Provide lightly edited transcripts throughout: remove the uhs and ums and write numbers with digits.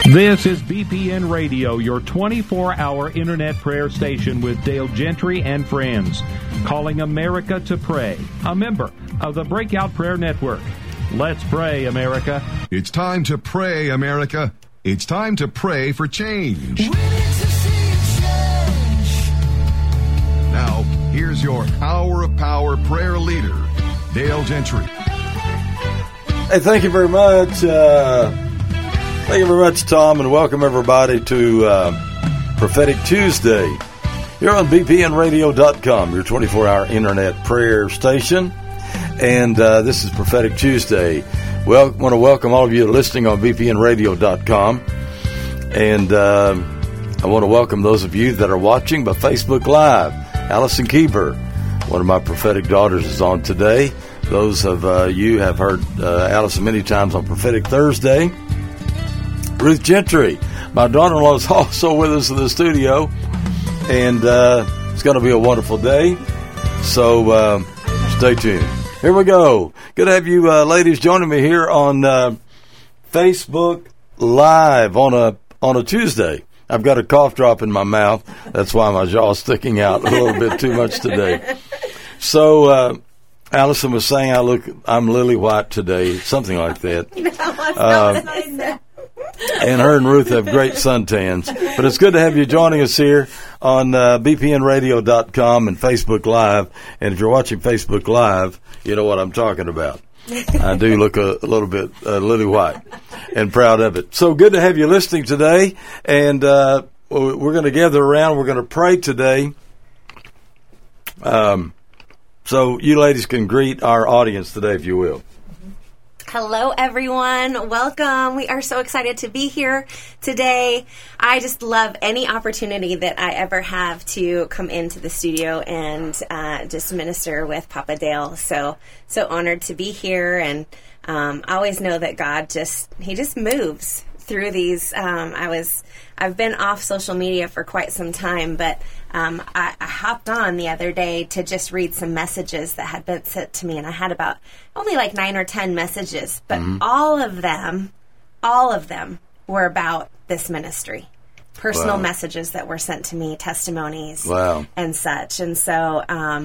This is BPN Radio, your 24-hour internet prayer station with Dale Gentry and friends, calling America to pray, a member of the Breakout Prayer Network. Let's pray, America. It's time to pray, America. It's time to pray for change. We need to see change. Now, here's your Hour of Power prayer leader, Dale Gentry. Hey, thank you very much. Thank you very much, Tom, and welcome everybody to Prophetic Tuesday. You're on BPNradio.com, your 24-hour internet prayer station, and this is Prophetic Tuesday. Well, I want to welcome all of you listening on BPNradio.com, and I want to welcome those of you that are watching by Facebook Live. Allison Kieber, one of my prophetic daughters, is on today. Those of you have heard Allison many times on Prophetic Thursday. Ruth Gentry, my daughter-in-law, is also with us in the studio, and it's going to be a wonderful day, so stay tuned. Here we go. Good to have you ladies joining me here on Facebook Live on a Tuesday. I've got a cough drop in my mouth. That's why my jaw's sticking out a little bit too much today. So Allison was saying I'm lily white today, something like that. No, that's not what I said. And her and Ruth have great suntans. But it's good to have you joining us here on BPNradio.com and Facebook Live. And if you're watching Facebook Live, you know what I'm talking about. I do look a little bit lily white and proud of it. So good to have you listening today. And we're going to gather around. We're going to pray today. So you ladies can greet our audience today, if you will. Hello, everyone. Welcome. We are so excited to be here today. I just love any opportunity that I ever have to come into the studio and just minister with Papa Dale. So honored to be here, and I always know that God He just moves through these. I've been off social media for quite some time, but I hopped on the other day to just read some messages that had been sent to me, and I had about only like 9 or 10 messages, but all of them were about this ministry. Personal messages that were sent to me, testimonies, and such. And so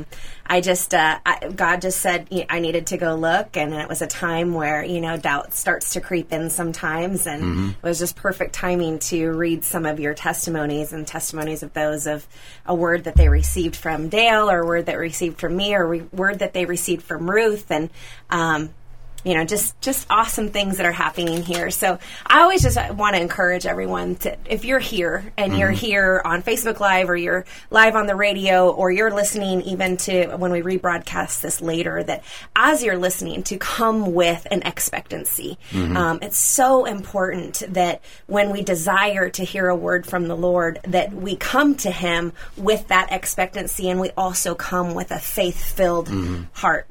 God just said I needed to go look, and it was a time where, doubt starts to creep in sometimes, and it was just perfect timing to read some of your testimonies and testimonies of those of a word that they received from Dale, or a word that they received from me, or word that they received from Ruth, and just awesome things that are happening here. So I always just want to encourage everyone to, if you're here and you're here on Facebook Live, or you're live on the radio, or you're listening even to when we rebroadcast this later, that as you're listening, to come with an expectancy. It's so important that when we desire to hear a word from the Lord, that we come to Him with that expectancy, and we also come with a faith-filled heart.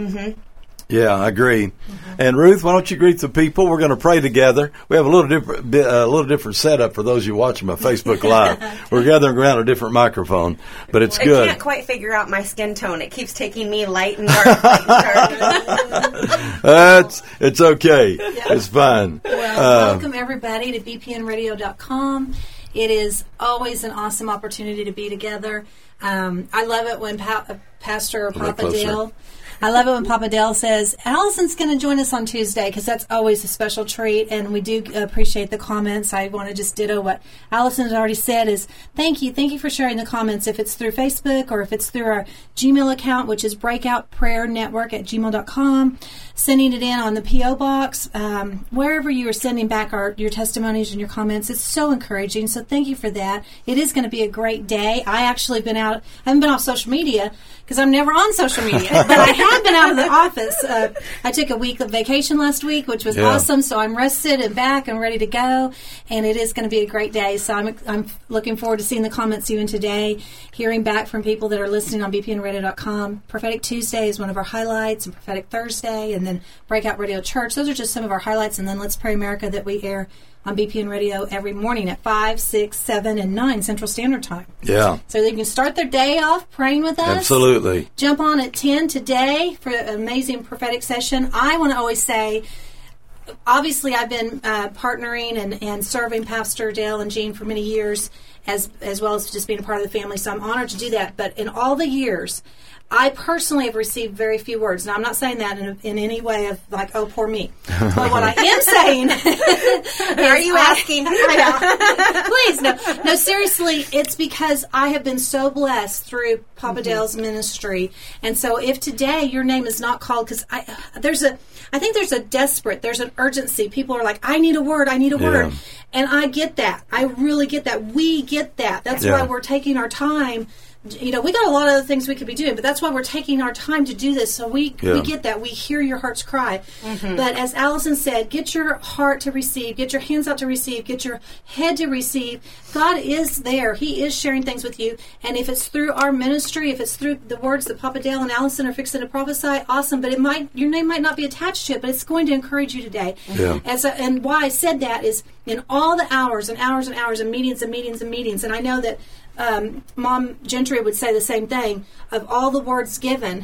Yeah, I agree. And Ruth, why don't you greet the people? We're going to pray together. We have a little different setup for those of you watching my Facebook Live. We're gathering around a different microphone, but it's good. I can't quite figure out my skin tone. It keeps taking me light and dark. Light and dark. It's okay. Yeah. It's fine. Well, welcome everybody to BPNradio.com. It is always an awesome opportunity to be together. I love it when Pastor or Papa Dale. I love it when Papa Dale says, Allison's going to join us on Tuesday, because that's always a special treat, and we do appreciate the comments. I want to just ditto what Allison has already said is thank you for sharing the comments, if it's through Facebook or if it's through our Gmail account, which is breakoutprayernetwork@gmail.com, sending it in on the P.O. box, wherever you are sending back your testimonies and your comments. It's so encouraging, so thank you for that. It is going to be a great day. I actually I haven't been off social media, because I'm never on social media, but I have been out of the office. I took a week of vacation last week, which was awesome, so I'm rested and back and ready to go, and it is going to be a great day. So I'm looking forward to seeing the comments even today, hearing back from people that are listening on BPNradio.com. Prophetic Tuesday is one of our highlights, and Prophetic Thursday, and then Breakout Radio Church. Those are just some of our highlights, and then Let's Pray America that we air on BPN Radio every morning at 5, 6, 7, and 9 Central Standard Time. Yeah. So they can start their day off praying with us. Absolutely. Jump on at 10 today for an amazing prophetic session. I want to always say, obviously I've been partnering and serving Pastor Dale and Jean for many years, as well as just being a part of the family. So I'm honored to do that. But in all the years, I personally have received very few words. Now, I'm not saying that in any way of like, oh, poor me. But what I am saying Are you asking? Please, no, seriously, it's because I have been so blessed through Papa Dale's ministry. And so if today your name is not called, because I think there's an urgency. People are like, I need a word. And I get that. I really get that. We get that. That's why we're taking our time. We got a lot of other things we could be doing, but that's why we're taking our time to do this. So we get that. We hear your heart's cry. Mm-hmm. But as Allison said, get your heart to receive, get your hands out to receive, get your head to receive. God is there. He is sharing things with you. And if it's through our ministry, if it's through the words that Papa Dale and Allison are fixing to prophesy, awesome. But your name might not be attached to it, but it's going to encourage you today. Yeah. And why I said that is in all the hours and hours and hours of meetings and meetings and meetings, and I know that Mom Gentry would say the same thing, of all the words given,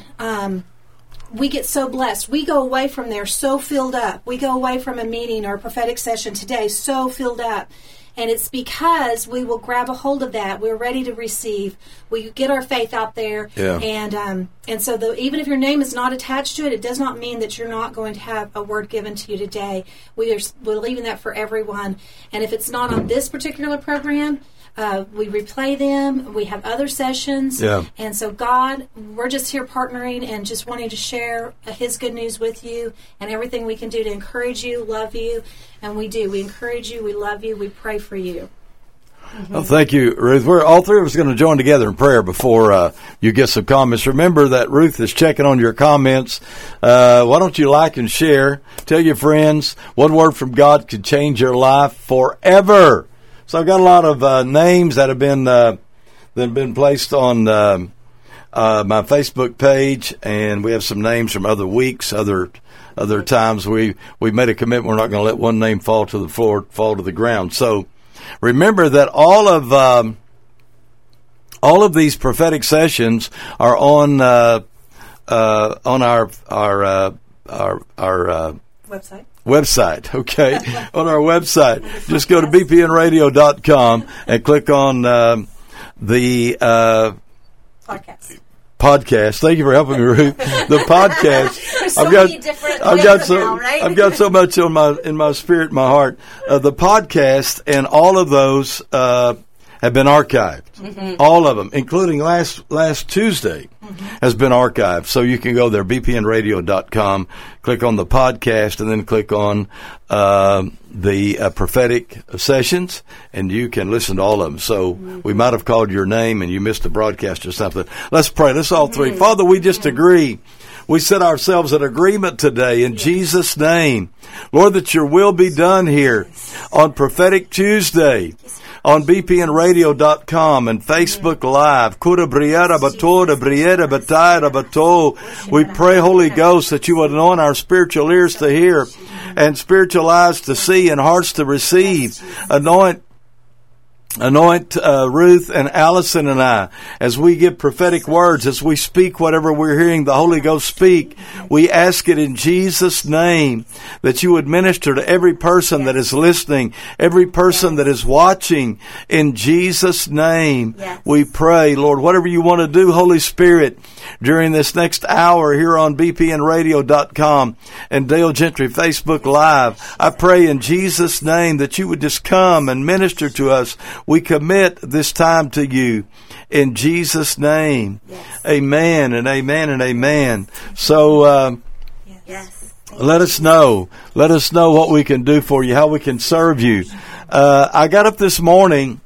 we get so blessed. We go away from there so filled up. We go away from a meeting or a prophetic session today so filled up. And it's because we will grab a hold of that. We're ready to receive. We get our faith out there. Yeah. And so even if your name is not attached to it, it does not mean that you're not going to have a word given to you today. We're leaving that for everyone. And if it's not on this particular program, we replay them. We have other sessions. Yeah. And so God, we're just here partnering and just wanting to share His good news with you and everything we can do to encourage you, love you. And we do. We encourage you. We love you. We pray for you. Mm-hmm. Well, thank you, Ruth. We're all three of us going to join together in prayer before you get some comments. Remember that Ruth is checking on your comments. Why don't you like and share? Tell your friends. One word from God could change your life forever. So I've got a lot of names that have been placed on my Facebook page, and we have some names from other weeks, other times. We made a commitment we're not going to let one name fall to the floor, fall to the ground. So remember that all of these prophetic sessions are on our website, okay? On our website. Just go to bpnradio.com and click on the podcast. Thank you for helping me, Ruth. The podcast. I've got so much in my spirit, my heart. The podcast and all of those have been archived. Mm-hmm. All of them, including last Tuesday, has been archived. So you can go there, bpnradio.com, click on the podcast, and then click on the prophetic sessions, and you can listen to all of them. So we might have called your name and you missed a broadcast or something. Let's pray. Let's all three. Father, we just agree. We set ourselves in agreement today in Jesus' name. Lord, that your will be done here on Prophetic Tuesday. On bpnradio.com and Facebook Live. We pray, Holy Ghost, that you would anoint our spiritual ears to hear and spiritual eyes to see and hearts to receive. Anoint Ruth and Allison and I as we give prophetic words, as we speak whatever we're hearing the Holy Ghost speak. We ask it in Jesus' name that you would minister to every person that is listening, every person that is watching. In Jesus' name, we pray, Lord, whatever you want to do, Holy Spirit, during this next hour here on bpnradio.com and Dale Gentry Facebook Live. I pray in Jesus' name that you would just come and minister to us. We commit this time to you in Jesus' name. Yes. Amen and amen and amen. So let us know. Let us know what we can do for you, how we can serve you. I got up this morning,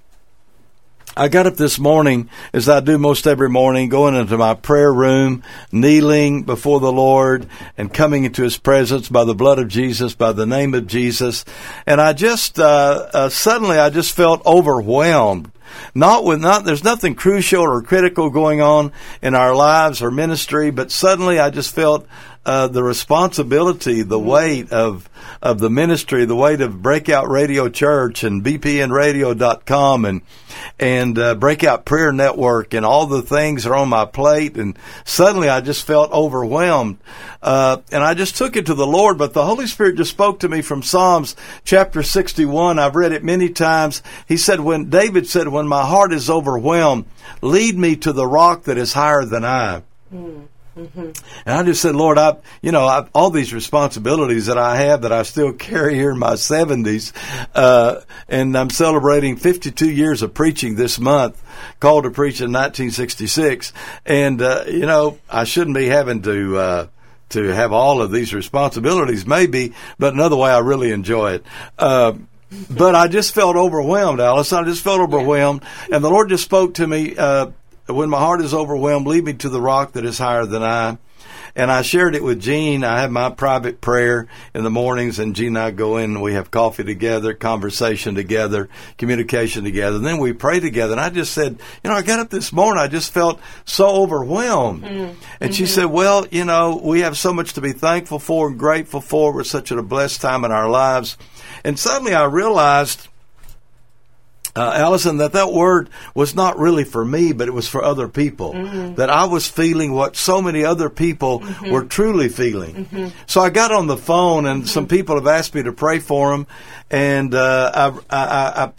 as I do most every morning, going into my prayer room, kneeling before the Lord and coming into His presence by the blood of Jesus, by the name of Jesus. And I just, suddenly I just felt overwhelmed There's nothing crucial or critical going on in our lives or ministry, but suddenly I just felt the responsibility, the weight of the ministry, the weight of Breakout Radio Church and bpnradio.com and Breakout Prayer Network, and all the things are on my plate. And suddenly I just felt overwhelmed. And I just took it to the Lord, but the Holy Spirit just spoke to me from Psalms chapter 61. I've read it many times. David said, when my heart is overwhelmed, lead me to the rock that is higher than I. Mm-hmm. And I just said, Lord, all these responsibilities that I have that I still carry here in my 70s, and I'm celebrating 52 years of preaching this month, called to preach in 1966. And, I shouldn't be having to have all of these responsibilities, maybe, but another way I really enjoy it. But I just felt overwhelmed, Alice. I just felt overwhelmed. And the Lord just spoke to me, when my heart is overwhelmed, lead me to the rock that is higher than I. And I shared it with Jean. I have my private prayer in the mornings, and Jean and I go in and we have coffee together, conversation together, communication together. And then we pray together. And I just said, I got up this morning, I just felt so overwhelmed. Mm-hmm. And she said, well, we have so much to be thankful for and grateful for. We're such a blessed time in our lives. And suddenly I realized, Allison, that word was not really for me, but it was for other people. Mm-hmm. That I was feeling what so many other people mm-hmm. were truly feeling. Mm-hmm. So I got on the phone, and mm-hmm. some people have asked me to pray for them, and I've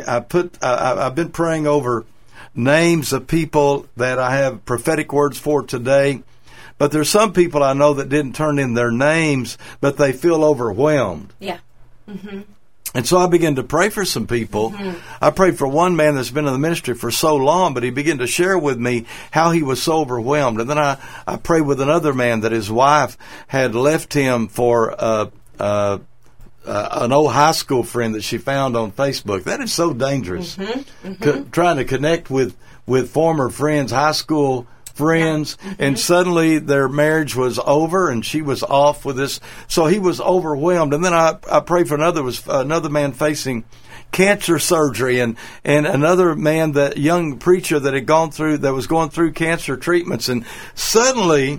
been praying over names of people that I have prophetic words for today. But there's some people I know that didn't turn in their names, but they feel overwhelmed. Yeah. Mm-hmm. And so I began to pray for some people. Mm-hmm. I prayed for one man that's been in the ministry for so long, but he began to share with me how he was so overwhelmed. And then I prayed with another man that his wife had left him for an old high school friend that she found on Facebook. That is so dangerous. Mm-hmm. Mm-hmm. Trying to connect with former friends, high school friends, mm-hmm. and suddenly their marriage was over and she was off with this. So he was overwhelmed. And then I prayed for another man facing cancer surgery, and another man, that young preacher that was going through cancer treatments. And suddenly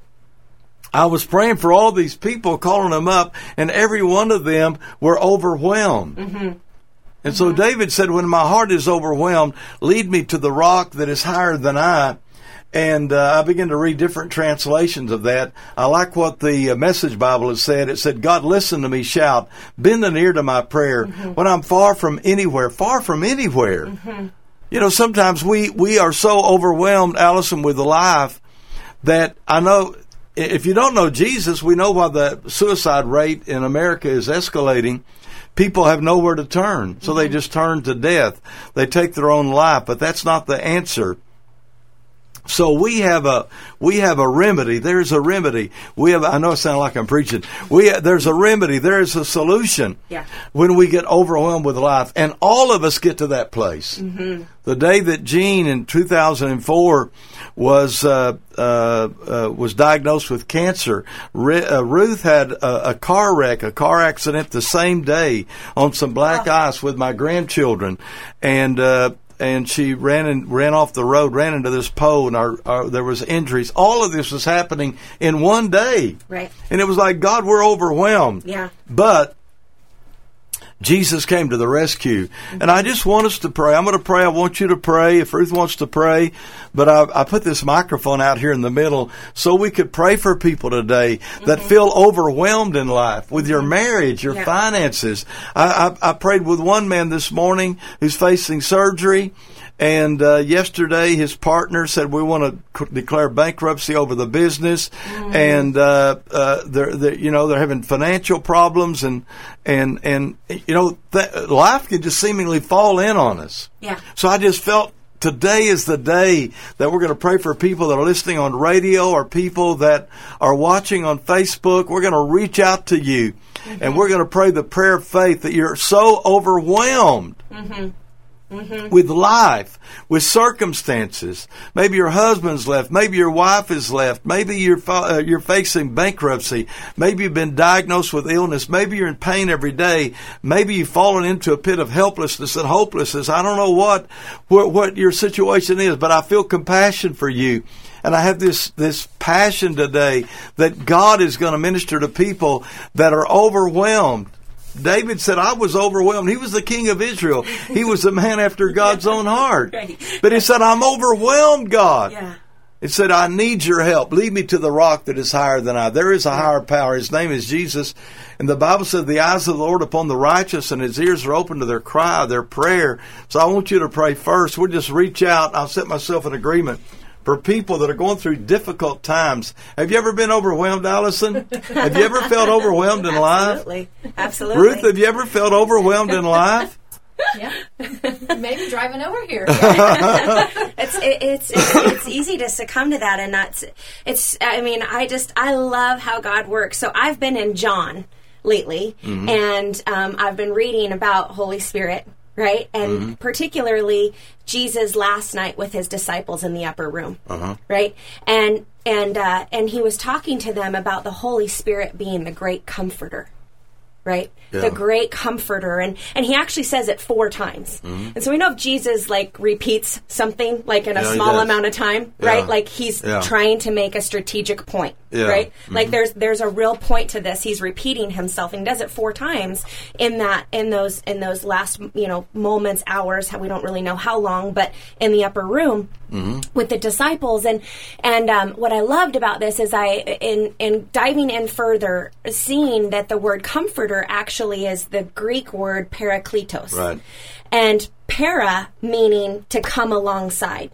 I was praying for all these people, calling them up, and every one of them were overwhelmed. Mm-hmm. And so David said, when my heart is overwhelmed, lead me to the rock that is higher than I. And I began to read different translations of that. I like what the Message Bible has said. It said, God, listen to me shout, bend an ear to my prayer mm-hmm. when I'm far from anywhere. Mm-hmm. Sometimes we are so overwhelmed, Allison, with life that I know if you don't know Jesus, we know why the suicide rate in America is escalating. People have nowhere to turn, so mm-hmm. they just turn to death. They take their own life, but that's not the answer. So we have a remedy. There's a remedy. I know it sounds like I'm preaching. There's a remedy. There is a solution. Yeah. When we get overwhelmed with life, and all of us get to that place. Mm-hmm. The day that Jean in 2004 was diagnosed with cancer, Ruth had a car accident the same day on some black ice with my grandchildren, and she ran off the road, ran into this pole, and there was injuries. All of this was happening in one day. Right. And it was like, God, we're overwhelmed. Yeah. But Jesus came to the rescue. Mm-hmm. And I just want us to pray. I'm going to pray. I want you to pray if Ruth wants to pray. But I put this microphone out here in the middle so we could pray for people today that mm-hmm. feel overwhelmed in life with your marriage, your finances. I prayed with one man this morning who's facing surgery. And yesterday, his partner said, we want to declare bankruptcy over the business, mm-hmm. and they're having financial problems, and life can just seemingly fall in on us. Yeah. So I just felt today is the day that we're going to pray for people that are listening on radio or people that are watching on Facebook. We're going to reach out to you, mm-hmm. and we're going to pray the prayer of faith that you're so overwhelmed. Mm-hmm. with life, with circumstances. Maybe your husband's left. Maybe your wife is left. Maybe you're facing bankruptcy. Maybe you've been diagnosed with illness. Maybe you're in pain every day. Maybe you've fallen into a pit of helplessness and hopelessness. I don't know what your situation is, but I feel compassion for you. And I have this passion today that God is going to minister to people that are overwhelmed. David said, I was overwhelmed. He was the king of Israel. He was a man after God's own heart. Right. But he said, I'm overwhelmed, God. Yeah. He said, I need your help. Lead me to the rock that is higher than I. There is a higher power. His name is Jesus. And the Bible said, the eyes of the Lord upon the righteous, and his ears are open to their cry, their prayer. So I want you to pray first. We'll just reach out. I'll set myself in agreement for people that are going through difficult times. Have you ever been overwhelmed, Allison? Have you ever felt overwhelmed in life? Absolutely. Ruth, have you ever felt overwhelmed in life? Yeah, maybe driving over here. It's easy to succumb to that, and I love how God works. So I've been in John lately, and I've been reading about Holy Spirit. Right? And particularly Jesus last night with his disciples in the upper room. Right? And he was talking to them about the Holy Spirit being the great comforter. Right? Yeah. The great comforter. And he actually says it 4 times. And so we know if Jesus repeats something in a small amount of time, right? He's trying to make a strategic point. Right? There's a real point to this. He's repeating himself, and he does it 4 times in those last moments, hours. We don't really know how long, but in the upper room with the disciples. And what I loved about this is in diving in further, seeing that the word comforter actually is the Greek word parakletos, right? And para meaning to come alongside,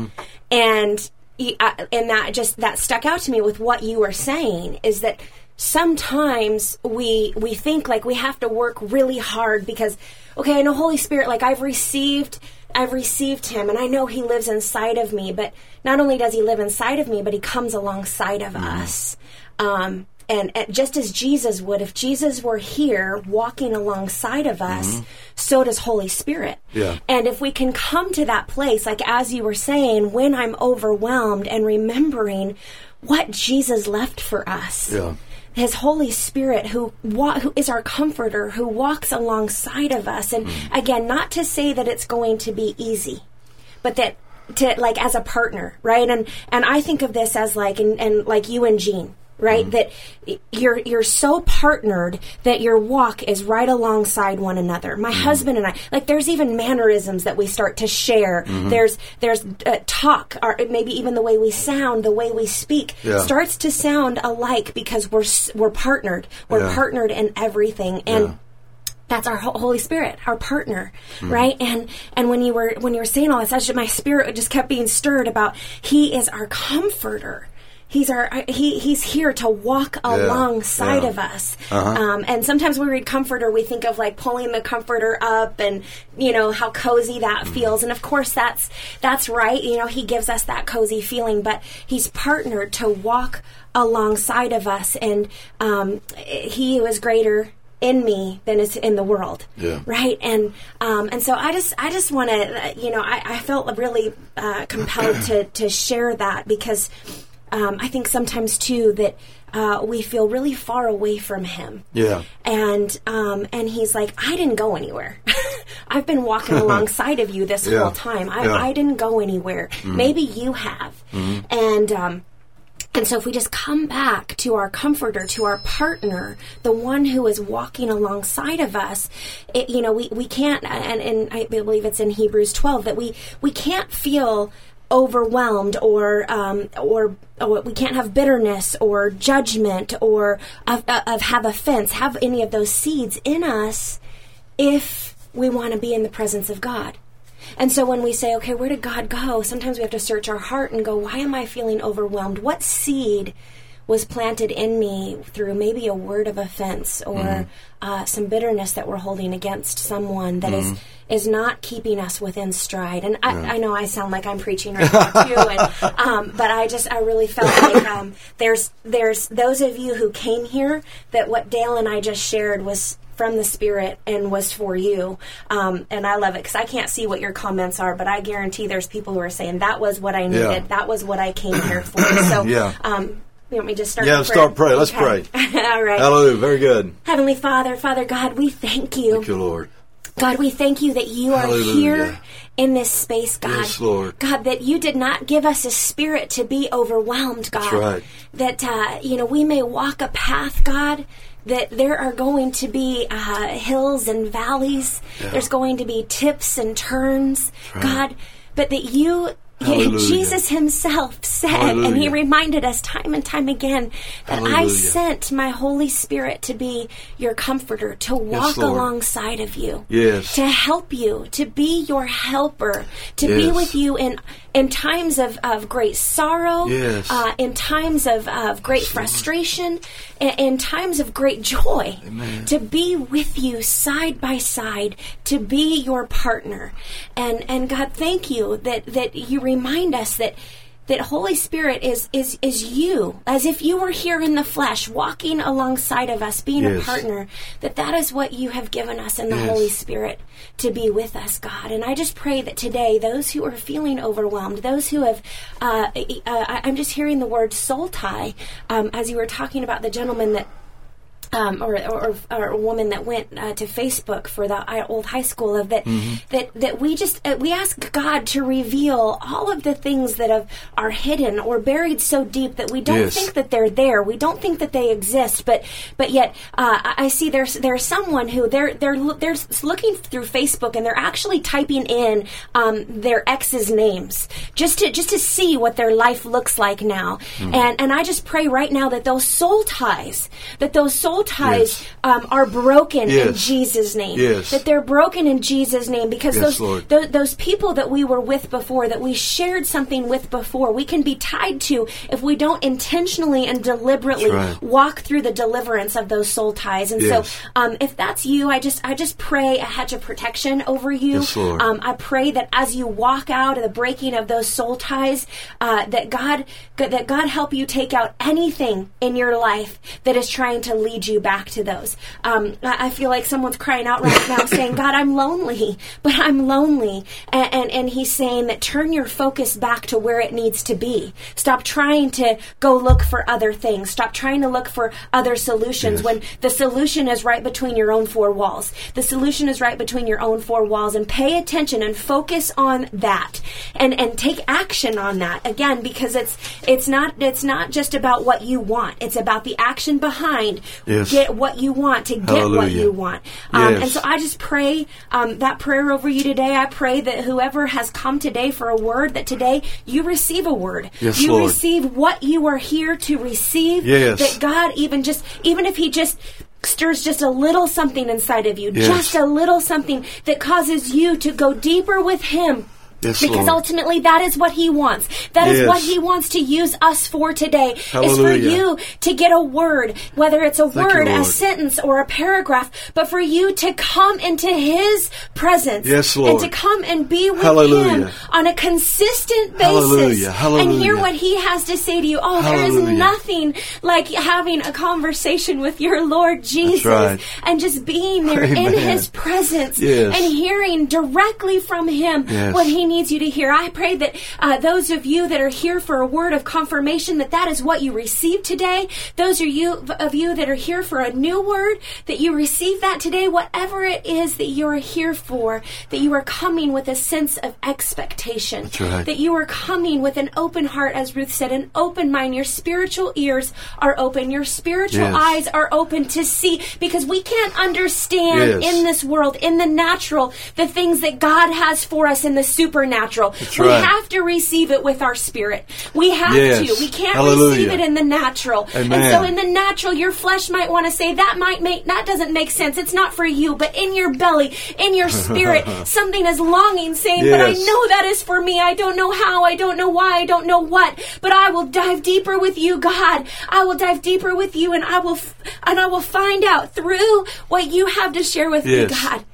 and that stuck out to me with what you were saying, is that sometimes we think we have to work really hard because, okay, I know Holy Spirit, I've received him, and I know he lives inside of me, but not only does he live inside of me, but he comes alongside of us. And just as Jesus would, if Jesus were here walking alongside of us, so does Holy Spirit. Yeah. And if we can come to that place, as you were saying, when I'm overwhelmed and remembering what Jesus left for us. Yeah. His Holy Spirit who is our comforter, who walks alongside of us. And again, not to say that it's going to be easy, but that as a partner, right? And I think of this as and you and Jean, right? That you're so partnered that your walk is right alongside one another. My husband and I, there's even mannerisms that we start to share. There's talk, or maybe even the way we sound, the way we speak starts to sound alike because we're partnered. We're partnered in everything. And that's our Holy Spirit, our partner, right? And when you were saying all this, my spirit just kept being stirred about he is our comforter. He's here to walk alongside of us. And sometimes we read comforter, we think of pulling the comforter up and, how cozy that feels. And of course that's right. He gives us that cozy feeling, but he's partnered to walk alongside of us. And, he who is greater in me than is in the world. Yeah. Right. And so I just want to, I felt really, compelled to share that because, I think sometimes too that we feel really far away from him. Yeah. And he's like, I didn't go anywhere. I've been walking alongside of you this whole time. I didn't go anywhere. Maybe you have. And so if we just come back to our comforter, to our partner, the one who is walking alongside of us, we can't, and I believe it's in Hebrews 12, that we can't feel overwhelmed or we can't have bitterness or judgment or have offense, have any of those seeds in us if we want to be in the presence of God. And so when we say, okay, where did God go? Sometimes we have to search our heart and go, why am I feeling overwhelmed? What seed was planted in me through maybe a word of offense or some bitterness that we're holding against someone that is not keeping us within stride? And I know I sound like I'm preaching right now too, but I really felt like there's those of you who came here that what Dale and I just shared was from the Spirit and was for you. And I love it because I can't see what your comments are, but I guarantee there's people who are saying, that was what I needed. Yeah. That was what I came here for. So, Yeah. you want me to start? Yeah, start praying. Let's Okay. pray. All right. Hallelujah. Very good. Heavenly Father, Father God, we thank you. Thank you, Lord. God, we thank you that you are Hallelujah. here in this space, God. Yes, Lord. God, that you did not give us a spirit to be overwhelmed, God. That's right. That, we may walk a path, God, that there are going to be hills and valleys. Yeah. There's going to be tips and turns, Right. God, but that you... Hallelujah. Jesus himself said, Hallelujah. and he reminded us time and time again, that I Hallelujah. sent my Holy Spirit to be your comforter, to walk Lord. alongside of you, Yes. to help you, to be your helper, to be Yes. with you in times of great sorrow, Yes. in times of great frustration, in times of great joy, Amen. to be with you side by side, to be your partner. And God, thank you that you remind us that Holy Spirit is you, as if you were here in the flesh, walking alongside of us, being a Yes. partner, that is what you have given us in the Yes. Holy Spirit to be with us, God. And I just pray that today, those who are feeling overwhelmed, those who have, I'm just hearing the word soul tie, as you were talking about the gentleman that, or a woman that went to Facebook for the old high school of that, that we just we ask God to reveal all of the things that are hidden or buried so deep that we don't Yes. think that they're there. We don't think that they exist, but yet I see there's someone who they're looking through Facebook and they're actually typing in their ex's names just to see what their life looks like now. And I just pray right now that those soul ties Yes. are broken in Yes. Jesus' name. Yes. That they're broken in Jesus' name because Yes, Lord. those people that we were with before, that we shared something with before, we can be tied to if we don't intentionally and deliberately That's right. walk through the deliverance of those soul ties. And Yes. so if that's you, I just pray a hedge of protection over you. Yes, Lord. I pray that as you walk out of the breaking of those soul ties, that God help you take out anything in your life that is trying to lead you back to those. I feel like someone's crying out right now saying, God, I'm lonely, but I'm lonely. And he's saying that turn your focus back to where it needs to be. Stop trying to go look for other things. Stop trying to look for other solutions Yes. when the solution is right between your own four walls. The solution is right between your own four walls, and pay attention and focus on that and take action on that again, because it's not just about what you want. It's about the action behind. Yes. Get what you want to get Hallelujah. what you want. Yes. And so I just pray that prayer over you today. I pray that whoever has come today for a word, that today you receive a word. Yes, you Lord. receive what you are here to receive. Yes. That God, even if he just stirs just a little something inside of you, Yes. just a little something that causes you to go deeper with him. Yes, Because Lord. ultimately that is what he wants. That is Yes. what he wants to use us for today. Is for Hallelujah. you to get a word, whether it's a Thank you, word, a Lord. sentence, or a paragraph, but for you to come into his presence. Yes, Lord. And to come and be with Hallelujah. him on a consistent basis. Hallelujah. Hallelujah. And hear what he has to say to you. Oh, there is Hallelujah. nothing like having a conversation with your Lord Jesus. right. And just being there in Amen. his presence. Yes. And hearing directly from him Yes. what he needs you to hear. I pray that those of you that are here for a word of confirmation, that is what you receive today. Those of you that are here for a new word, that you receive that today. Whatever it is that you are here for, that you are coming with a sense of expectation. That's right. That you are coming with an open heart, as Ruth said, an open mind. Your spiritual ears are open. Your spiritual Yes. eyes are open to see, because we can't understand Yes. in this world, in the natural, the things that God has for us in the supernatural. That's We right. have to receive it with our spirit. We have Yes. to. We can't Hallelujah. receive it in the natural. Amen. And so in the natural, your flesh might want to say, that doesn't make sense. It's not for you. But in your belly, in your spirit, something is longing, saying, but I Yes. know that is for me. I don't know how. I don't know why. I don't know what. But I will dive deeper with you, God. I will dive deeper with you, and I will find out through what you have to share with me, Yes. God.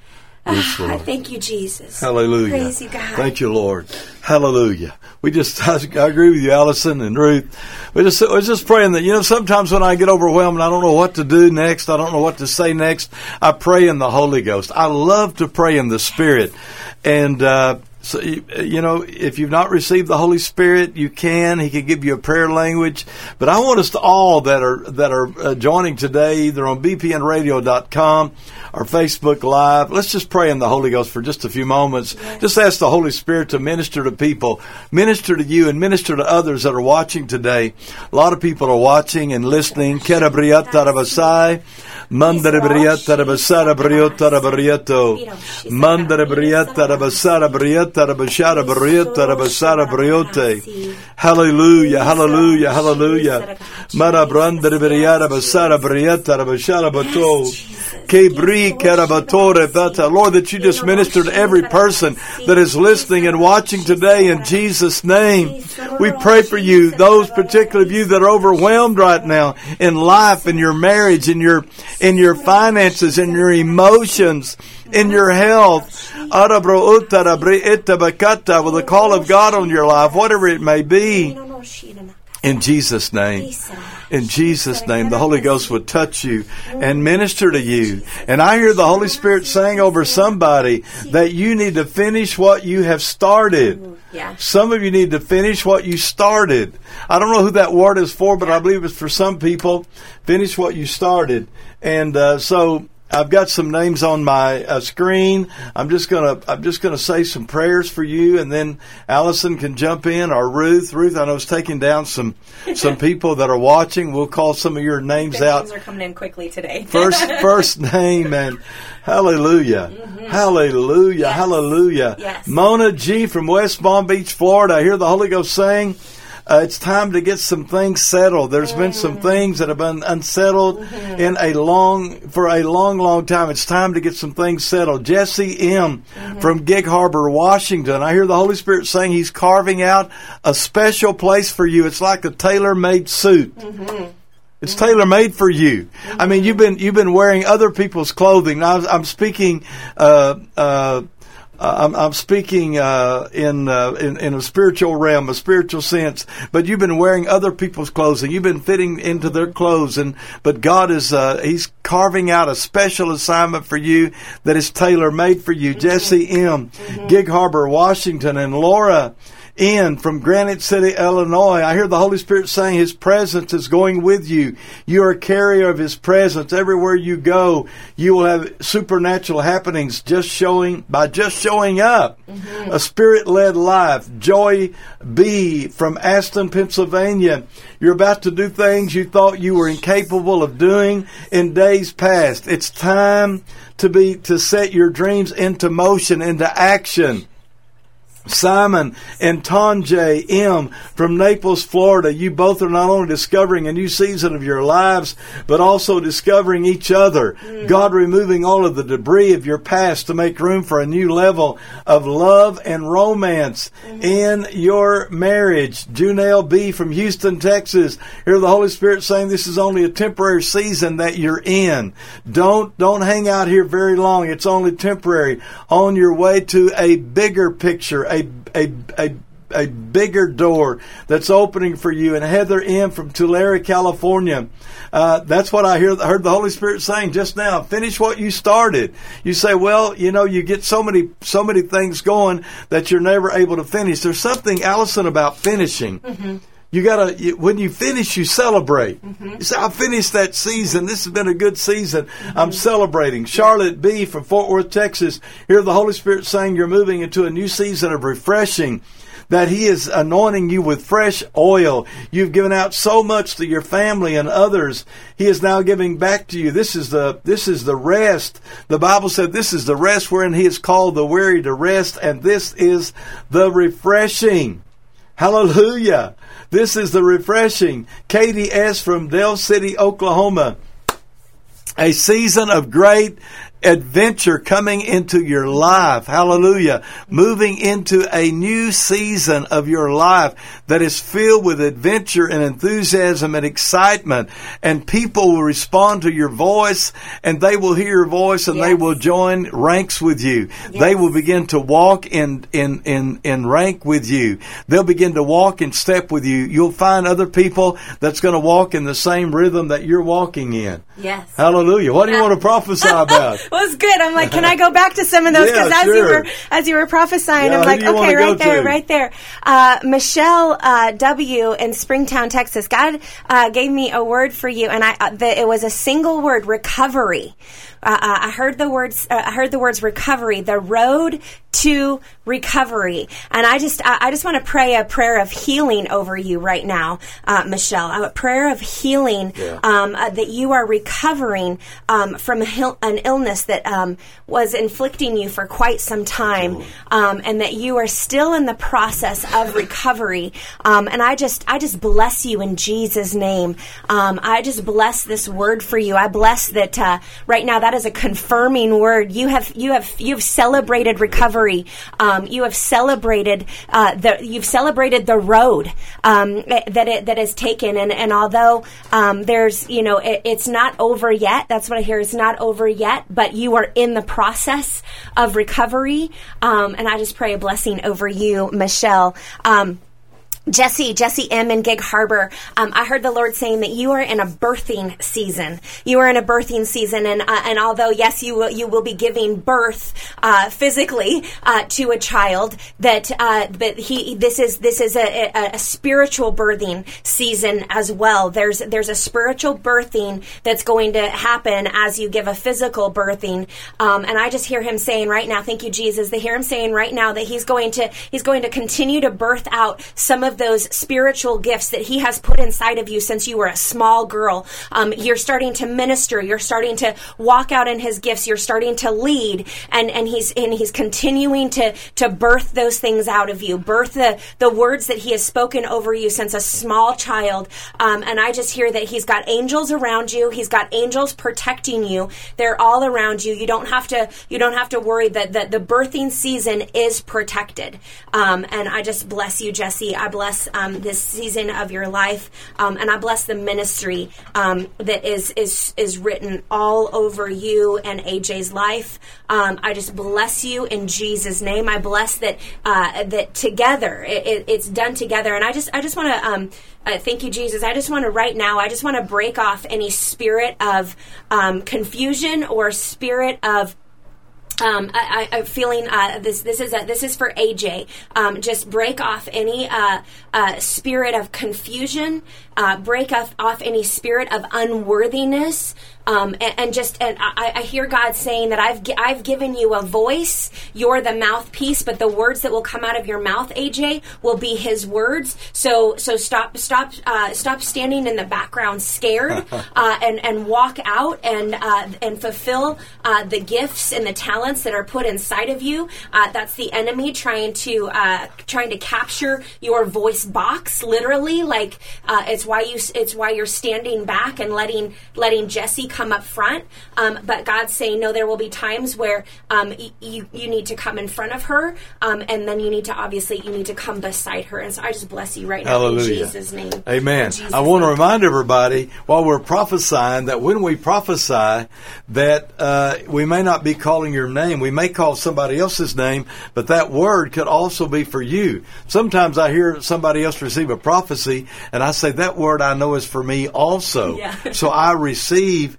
Yes, Lord. Thank you, Jesus. Hallelujah. Praise you, God. Thank you, Lord. Hallelujah. I agree with you, Allison and Ruth. We're just praying that, sometimes when I get overwhelmed, I don't know what to do next. I don't know what to say next. I pray in the Holy Ghost. I love to pray in the Spirit. And, so, if you've not received the Holy Spirit, you can. He can give you a prayer language. But I want us to all that are joining today, either on bpnradio.com or Facebook Live, let's just pray in the Holy Ghost for just a few moments. Yes. Just ask the Holy Spirit to minister to people, minister to you, and minister to others that are watching today. A lot of people are watching and listening. Kerabriyatarabasai. Mandarabriyatarabasara briyotarabriyto. Mandarabriyatarabasara briyotarabriyara briyotarabriyara briyotarabriyate. Hallelujah, hallelujah, hallelujah. Marabrandarabriyara basara briyotarabriyara bato. Lord, that you just minister to every person that is listening and watching today in Jesus' name. We pray for you, those particular of you that are overwhelmed right now in life, in your marriage, in your finances, in your emotions, in your health. With the call of God on your life, whatever it may be. In Jesus' name. In Jesus' name, the Holy Ghost would touch you and minister to you. And I hear the Holy Spirit saying over somebody that you need to finish what you have started. Yeah. Some of you need to finish what you started. I don't know who that word is for, but I believe it's for some people. Finish what you started. And so I've got some names on my screen. I'm just gonna say some prayers for you, and then Allison can jump in, or Ruth. Ruth, I know, is taking down some people that are watching. We'll call some of your names out. Names are coming in quickly today. First name, and hallelujah, hallelujah, Yes. Hallelujah. Yes. Mona G from West Palm Beach, Florida. I hear the Holy Ghost saying, it's time to get some things settled. There's been some things that have been unsettled for a long time. It's time to get some things settled. Jesse M. from Gig Harbor, Washington. I hear the Holy Spirit saying He's carving out a special place for you. It's like a tailor-made suit. It's tailor-made for you. I mean, you've been wearing other people's clothing. Now, I'm speaking. I'm speaking in a spiritual realm, a spiritual sense. But you've been wearing other people's clothing. You've been fitting into their clothes, but God is He's carving out a special assignment for you that is tailor made for you. Jesse M. Gig Harbor, Washington, and Laura N. from Granite City, Illinois. I hear the Holy Spirit saying His presence is going with you. You are a carrier of His presence. Everywhere you go, you will have supernatural happenings just showing up. A Spirit-led life. Joy B. from Aston, Pennsylvania. You're about to do things you thought you were incapable of doing in days past. It's time to set your dreams into motion, into action. Simon and Tonjay M. from Naples, Florida. You both are not only discovering a new season of your lives, but also discovering each other. God removing all of the debris of your past to make room for a new level of love and romance in your marriage. Junelle B. from Houston, Texas. Hear the Holy Spirit saying this is only a temporary season that you're in. Don't hang out here very long. It's only temporary. On your way to a bigger picture, a bigger door that's opening for you. And Heather M. from Tulare, California. That's what I heard the Holy Spirit saying just now. Finish what you started. You say, well, you get so many things going that you're never able to finish. There's something, Allison, about finishing. You when you finish, you celebrate. You say, I finished that season. This has been a good season. I'm celebrating. Charlotte B. from Fort Worth, Texas. Hear the Holy Spirit saying you're moving into a new season of refreshing, that He is anointing you with fresh oil. You've given out so much to your family and others. He is now giving back to you. This is the rest. The Bible said this is the rest wherein He has called the weary to rest, and this is the refreshing. Hallelujah. This is the refreshing. Katie S. from Dell City, Oklahoma. A season of great adventure coming into your life. Hallelujah. Moving into a new season of your life that is filled with adventure and enthusiasm and excitement. And people will respond to your voice, and they will hear your voice, and they will join ranks with you. Yes. They will begin to walk in rank with you. They'll begin to walk in step with you. You'll find other people that's going to walk in the same rhythm that you're walking in. Yes. Hallelujah. What do you want to prophesy about? Well, it's good. I'm like, can I go back to some of those? Because as you were prophesying, I'm like, okay, right there. Michelle W. in Springtown, Texas. God gave me a word for you, and it was a single word: recovery. I heard the words recovery, the road to recovery. And I just want to pray a prayer of healing over you right now, Michelle. A prayer of healing, that you are recovering from an illness that was inflicting you for quite some time, and that you are still in the process of recovery. And I just bless you in Jesus' name. I just bless this word for you. I bless that right now. That is a confirming word. You've celebrated recovery. You have celebrated the road that is taken, and although there's it's not over yet. That's what I hear. It's not over yet, but you are in the process of recovery. And I just pray a blessing over you, Michelle. Jesse M. in Gig Harbor, I heard the Lord saying that you are in a birthing season. You are in a birthing season, and although yes, you will be giving birth physically to a child, but this is a spiritual birthing season as well. There's a spiritual birthing that's going to happen as you give a physical birthing, and I just hear Him saying right now, thank you, Jesus. I hear Him saying right now that He's going to continue to birth out some of those spiritual gifts that He has put inside of you since you were a small girl. You're starting to minister. You're starting to walk out in His gifts. You're starting to lead, and He's continuing to birth those things out of you. Birth the words that He has spoken over you since a small child. And I just hear that He's got angels around you. He's got angels protecting you. They're all around you. You don't have to worry that the birthing season is protected. And I just bless you, Jesse. I bless this season of your life, and I bless the ministry that is written all over you and AJ's life. I just bless you in Jesus' name. I bless that together it's done together, and I just want to thank you, Jesus. I just want to break off any spirit of confusion or spirit of I'm feeling this is for AJ. Just break off any spirit of confusion. Break off any spirit of unworthiness. And I hear God saying that I've given you a voice. You're the mouthpiece, but the words that will come out of your mouth, AJ, will be His words. So stop standing in the background scared, and walk out and fulfill the gifts and the talents that are put inside of you. That's the enemy trying to capture your voice box, literally. Like it's why you're standing back and letting Jesse come up front. But God's saying, no, there will be times where you need to come in front of her, and then you need to come beside her. And so I just bless you right now. Hallelujah. In Jesus' name. Amen. I want to remind everybody while we're prophesying that when we prophesy that we may not be calling your name. We may call somebody else's name, but that word could also be for you. Sometimes I hear somebody else receive a prophecy, and I say, that word I know is for me also. Yeah. So I receive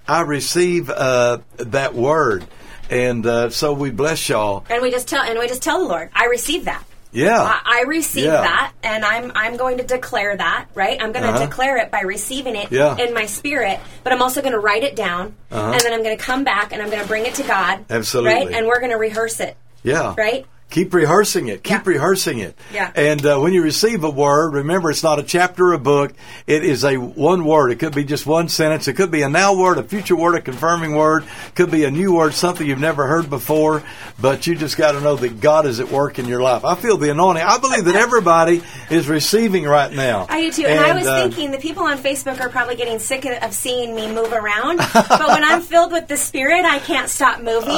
that word, and so we bless y'all. And we just tell the Lord, I receive that. Yeah, I receive that, and I'm going to declare that. Right, I'm going to declare it by receiving it in my spirit. But I'm also going to write it down, and then I'm going to come back and I'm going to bring it to God. Absolutely, right, and we're going to rehearse it. Yeah, right. Keep rehearsing it. Keep rehearsing it. Yeah. And when you receive a word, remember it's not a chapter or a book. It is a one word. It could be just one sentence. It could be a now word, a future word, a confirming word. It could be a new word, something you've never heard before. But you just got to know that God is at work in your life. I feel the anointing. I believe that everybody is receiving right now. I do too. And I was thinking the people on Facebook are probably getting sick of seeing me move around. But when I'm filled with the Spirit, I can't stop moving.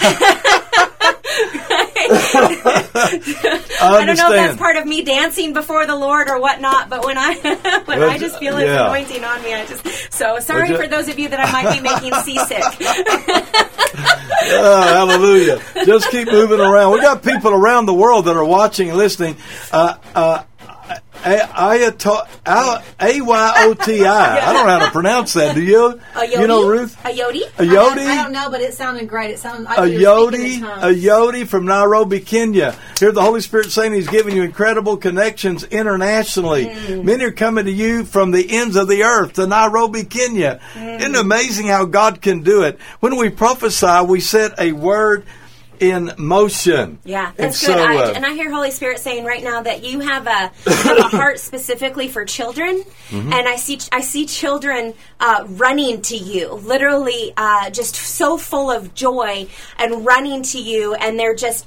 I don't know if that's part of me dancing before the Lord or whatnot, but when I I just feel His anointing on me, so sorry for those of you that I might be making seasick. Hallelujah. Just keep moving around. We got people around the world that are watching and listening. Ayoti. I don't know how to pronounce that. Do you? You know, Ruth? Ayoti? I don't know, but it sounded great. It sounded like Ayoti from Nairobi, Kenya. Hear the Holy Spirit saying He's giving you incredible connections internationally. Many are coming to you from the ends of the earth to Nairobi, Kenya. Isn't it amazing how God can do it? When we prophesy, we set a word in motion. Yeah, that's good. I hear Holy Spirit saying right now that you have a heart specifically for children, and I see children running to you, literally just so full of joy and running to you, and they're just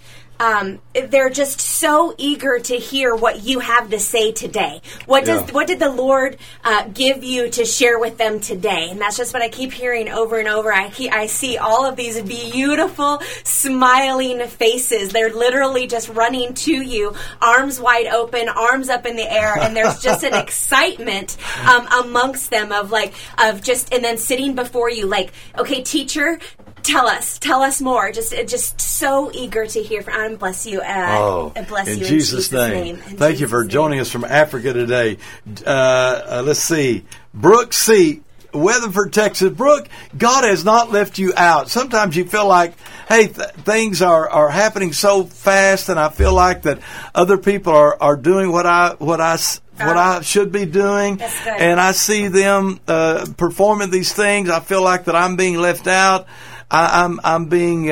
so eager to hear what you have to say today. What did the Lord give you to share with them today? And that's just what I keep hearing over and over. I see all of these beautiful, smiling faces. They're literally just running to you, arms wide open, arms up in the air, and there's just an excitement amongst them of and then sitting before you like, okay, teacher, tell us more. Just so eager to hear from. And bless you. Bless you in Jesus' name. Thank you for joining us from Africa today. Let's see, Brooke C., Weatherford, Texas. Brooke, God has not left you out. Sometimes you feel like, hey, things are happening so fast, and I feel like that other people are doing what I should be doing, and I see them performing these things. I feel like that I'm being left out. I'm being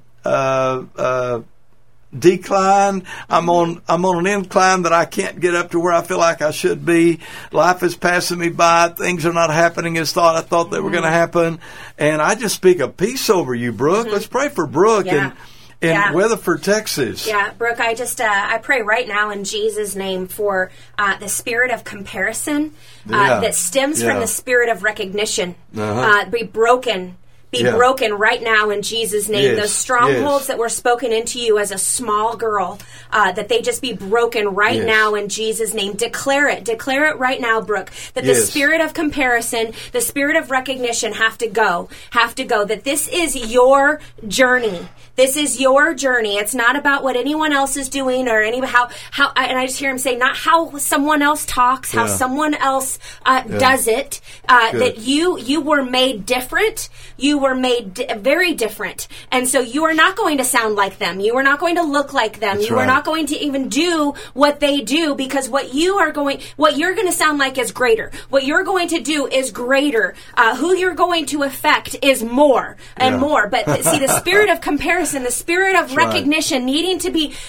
declined. I'm on an incline that I can't get up to where I feel like I should be. Life is passing me by. Things are not happening as I thought they were going to happen. And I just speak a peace over you, Brooke. Let's pray for Brooke in Weatherford, Texas. Yeah, Brooke, I pray right now in Jesus' name for the spirit of comparison that stems from the spirit of recognition. Be broken. Broken right now in Jesus' name. Those strongholds that were spoken into you as a small girl, that they just be broken right now in Jesus' name. Declare it right now, Brooke, that the spirit of comparison, the spirit of recognition have to go, that this is your journey. This is your journey. It's not about what anyone else is doing or how and I just hear him say, not how someone else talks, how someone else does it, that you were made different. You were made very different. And so you are not going to sound like them. You are not going to look like them. That's you are not going to even do what they do, because what you're going to sound like is greater. What you're going to do is greater. Who you're going to affect is more and more. But see, the spirit of comparison, the spirit of recognition, needing to be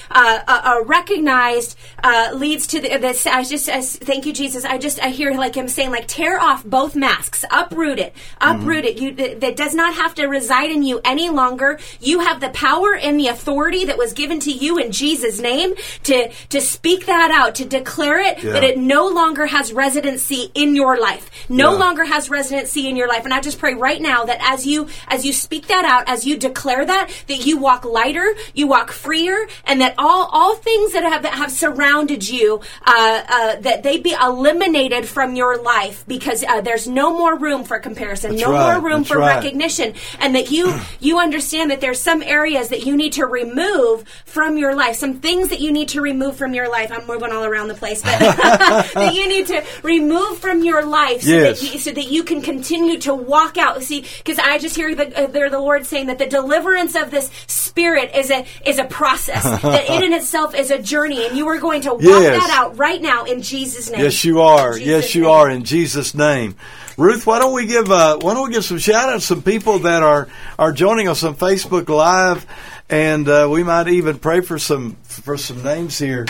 recognized, leads to this. Thank you, Jesus. I hear like him saying, like, tear off both masks, uproot it. That does not have to reside in you any longer. You have the power and the authority that was given to you in Jesus' name to speak that out, to declare it, that it no longer has residency in your life. No longer has residency in your life. And I just pray right now that as you speak that out, as you declare that you walk lighter, you walk freer, and that all things that have surrounded you, that they be eliminated from your life, because there's no more room for comparison, more room for recognition, and that you understand that there's some areas that you need to remove from your life, some things that you need to remove from your life. I'm moving all around the place, but that you need to remove from your life so that you can continue to walk out. See, because I just hear the Lord saying that the deliverance of this spirit is a process, that in itself is a journey, and you are going to walk that out right now in Jesus' name. Yes, you are. Yes, you are, in Jesus' name. Ruth, why don't we give some shout outs to some people that are joining us on Facebook Live, And we might even pray for some names here.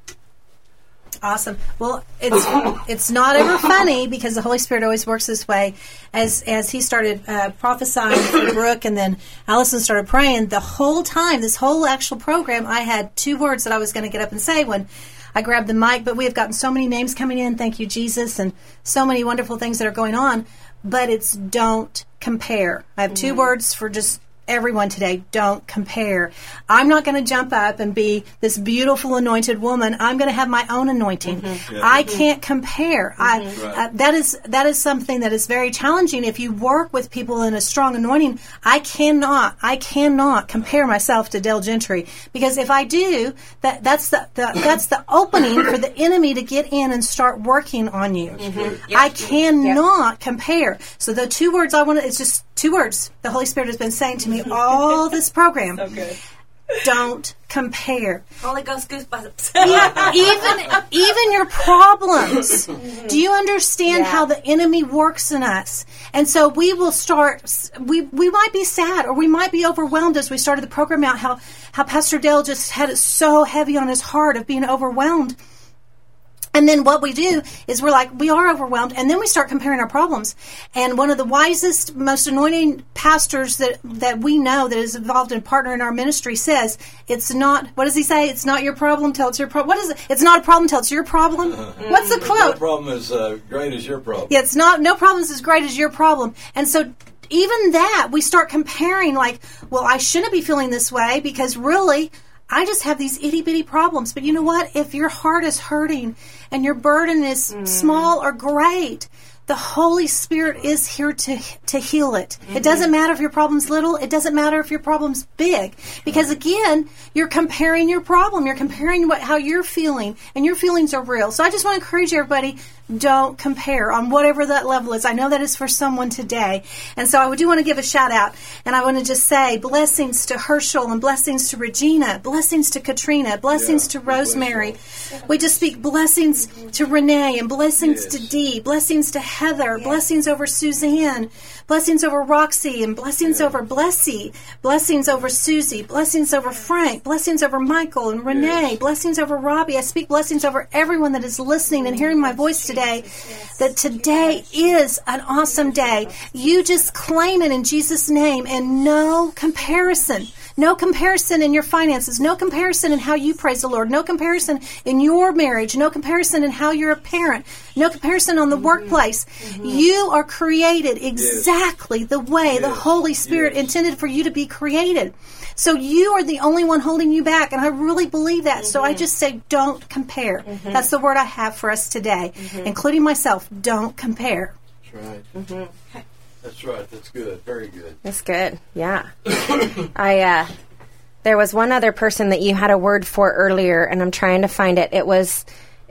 Awesome. Well, it's not ever funny because the Holy Spirit always works this way. As he started prophesying for Brooke, and then Allison started praying, the whole time, this whole actual program, I had 2 words that I was going to get up and say when I grabbed the mic. But we have gotten so many names coming in, thank you, Jesus, and so many wonderful things that are going on. But it's don't compare. I have 2 words for just everyone today. Don't compare. I'm not going to jump up and be this beautiful anointed woman. I'm going to have my own anointing. I can't compare. That is something that is very challenging. If you work with people in a strong anointing, I cannot compare myself to Dale Gentry, because if I do, that's the opening for the enemy to get in and start working on you. I cannot compare. So the 2 words I want to, it's just 2 words the Holy Spirit has been saying to me all this program. So good. Don't compare. Holy Ghost goosebumps. even your problems. Do you understand how the enemy works in us? And so we will start, we might be sad or we might be overwhelmed as we started the program out, how Pastor Dale just had it so heavy on his heart of being overwhelmed. And then what we do is we're like, we are overwhelmed, and then we start comparing our problems. And one of the wisest, most anointing pastors that we know that is involved in partner in our ministry says, it's not, what does he say? It's not your problem till it's your problem. What is it? It's not a problem till it's your problem. What's the quote? No problem is great as your problem. Yeah, no problem is as great as your problem. And so even that, we start comparing like, well, I shouldn't be feeling this way because really, I just have these itty-bitty problems. But you know what? If your heart is hurting and your burden is small or great, the Holy Spirit is here to heal it. It doesn't matter if your problem's little. It doesn't matter if your problem's big. Because again, you're comparing your problem. You're comparing how you're feeling. And your feelings are real. So I just want to encourage everybody, don't compare on whatever that level is. I know that is for someone today. And so I do want to give a shout out. And I want to just say blessings to Herschel and blessings to Regina, blessings to Katrina, blessings to Rosemary. We just speak blessings to Renee and blessings to Dee, blessings to Heather, blessings over Suzanne, blessings over Roxy, and blessings over Blessy, blessings over Susie, blessings over Frank, blessings over Michael and Renee, blessings over Robbie. I speak blessings over everyone that is listening and hearing my voice today, that today is an awesome day. You just claim it in Jesus' name, and no comparison. No comparison in your finances. No comparison in how you praise the Lord. No comparison in your marriage. No comparison in how you're a parent. No comparison on the workplace. You are created exactly the way the Holy Spirit intended for you to be created. So you are the only one holding you back, and I really believe that. So I just say, don't compare. That's the word I have for us today, including myself. Don't compare. That's right. That's right. That's good. Very good. That's good. Yeah. There was one other person that you had a word for earlier, and I'm trying to find it. There was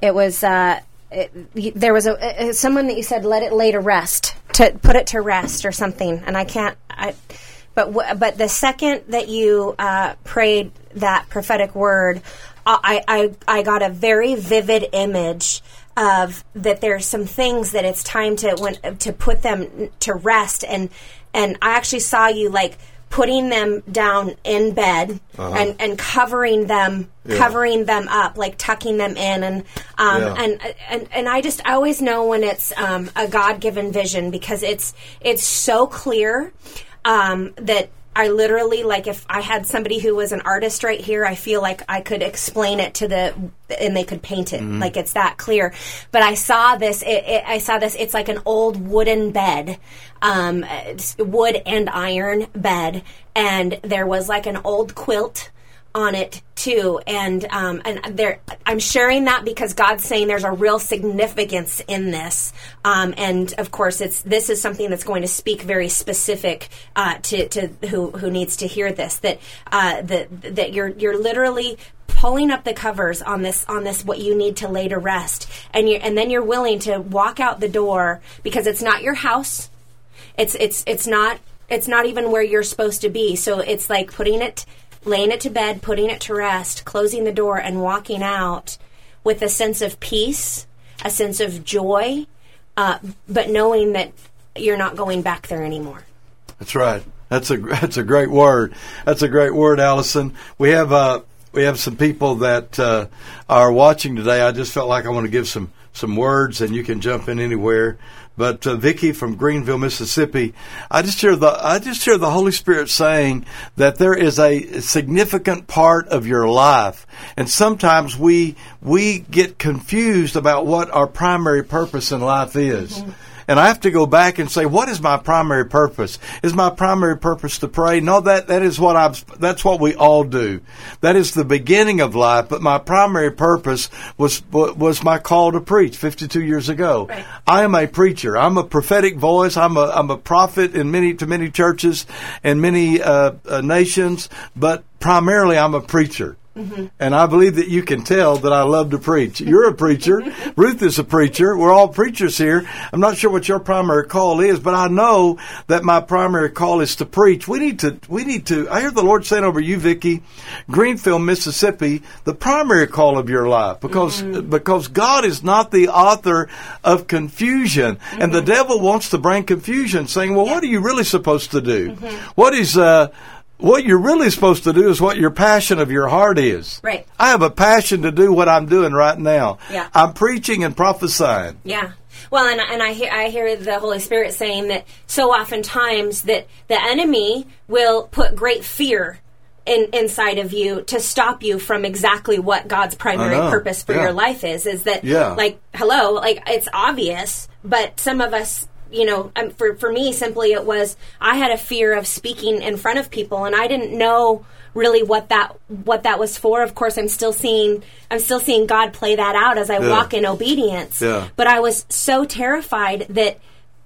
someone that you said, let it lay to rest, to put it to rest or something. And I can't, but the second that you prayed that prophetic word, I got a very vivid image of that there's some things that it's time to put them to rest, and I actually saw you like putting them down in bed and covering them up, like tucking them in, and I always know when it's a God-given vision, because it's so clear that I literally, like, if I had somebody who was an artist right here, I feel like I could explain it and they could paint it. Like, it's that clear. But I saw this, it's like an old wooden bed, wood and iron bed, and there was like an old quilt on it too, and I'm sharing that because God's saying there's a real significance in this, and of course this is something that's going to speak very specific to who needs to hear this, that you're literally pulling up the covers on this what you need to lay to rest, and then you're willing to walk out the door, because it's not your house, it's not even where you're supposed to be, so it's like laying it to bed, putting it to rest, closing the door, and walking out with a sense of peace, a sense of joy, but knowing that you're not going back there anymore. That's right. That's a great word. That's a great word, Allison. We have some people that are watching today. I just felt like I want to give some words, and you can jump in anywhere. But Vicki from Greenville, Mississippi, I just hear the Holy Spirit saying that there is a significant part of your life, and sometimes we get confused about what our primary purpose in life is. Mm-hmm. And I have to go back and say, what is my primary purpose? Is my primary purpose to pray? No, that's what we all do. That is the beginning of life. But my primary purpose was my call to preach 52 years ago. Right. I am a preacher. I'm a prophetic voice. I'm a prophet to many churches and many nations. But primarily, I'm a preacher. Mm-hmm. And I believe that you can tell that I love to preach. You're a preacher. Ruth is a preacher. We're all preachers here. I'm not sure what your primary call is, but I know that my primary call is to preach. We need to, I hear the Lord saying over you, Vicki, Greenville, Mississippi, the primary call of your life, because God is not the author of confusion. Mm-hmm. And the devil wants to bring confusion, saying, well, what are you really supposed to do? Mm-hmm. What you're really supposed to do is what your passion of your heart is. Right. I have a passion to do what I'm doing right now. Yeah. I'm preaching and prophesying. Yeah. Well, and I hear the Holy Spirit saying that so oftentimes that the enemy will put great fear inside of you to stop you from exactly what God's primary purpose for your life is that, like, hello, like, it's obvious, but some of us, you know, for me, simply it was, I had a fear of speaking in front of people, and I didn't know really what that was for. Of course, I'm still seeing God play that out as I walk in obedience. Yeah. But I was so terrified that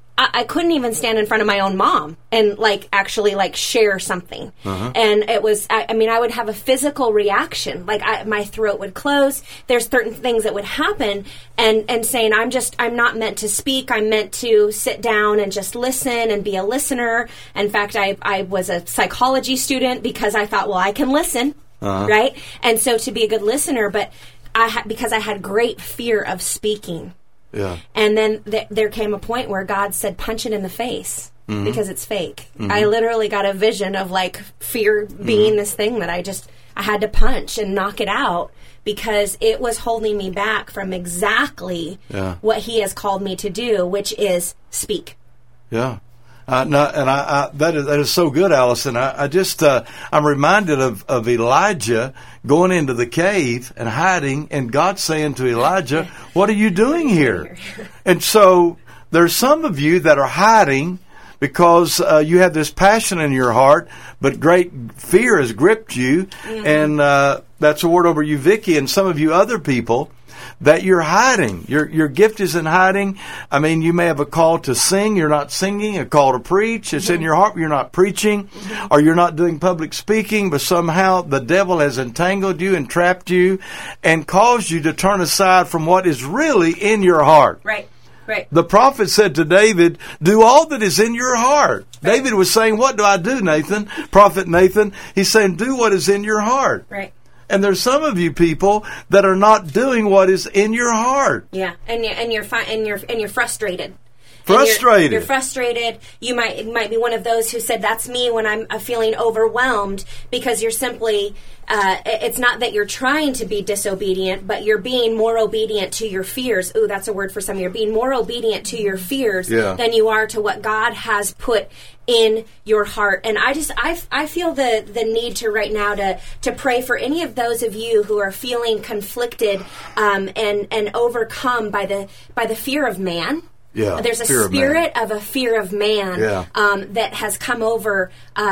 I couldn't even stand in front of my own mom and actually share something. Uh-huh. And it was, I would have a physical reaction. My throat would close. There's certain things that would happen and saying, I'm not meant to speak. I'm meant to sit down and just listen and be a listener. In fact, I was a psychology student because I thought, well, I can listen. Uh-huh. Right. And so to be a good listener, but because I had great fear of speaking. Yeah. And then there came a point where God said, punch it in the face, mm-hmm. because it's fake. Mm-hmm. I literally got a vision of fear being mm-hmm. this thing that I had to punch and knock it out because it was holding me back from exactly what He has called me to do, which is speak. Yeah. That is so good, Allison. I'm reminded of Elijah going into the cave and hiding, and God saying to Elijah, "What are you doing here?" And so there's some of you that are hiding because you have this passion in your heart, but great fear has gripped you, mm-hmm. and that's a word over you, Vicki, and some of you other people. That you're hiding. Your gift is in hiding. I mean, you may have a call to sing. You're not singing. A call to preach. It's mm-hmm. in your heart. You're not preaching. Mm-hmm. Or you're not doing public speaking. But somehow the devil has entangled you and trapped you and caused you to turn aside from what is really in your heart. Right. Right. The prophet said to David, do all that is in your heart. Right. David was saying, what do I do, Nathan? Prophet Nathan. He's saying, do what is in your heart. Right. And there's some of you people that are not doing what is in your heart. Yeah, and you're frustrated. Frustrated. You're frustrated. You might be one of those who said, "That's me when I'm feeling overwhelmed," because you're simply. It's not that you're trying to be disobedient, but you're being more obedient to your fears. Ooh, that's a word for some. You're being more obedient to your fears than you are to what God has put in your heart. And I feel the need to right now to pray for any of those of you who are feeling conflicted and overcome by the fear of man. Yeah, there's a spirit of a fear of man that has come over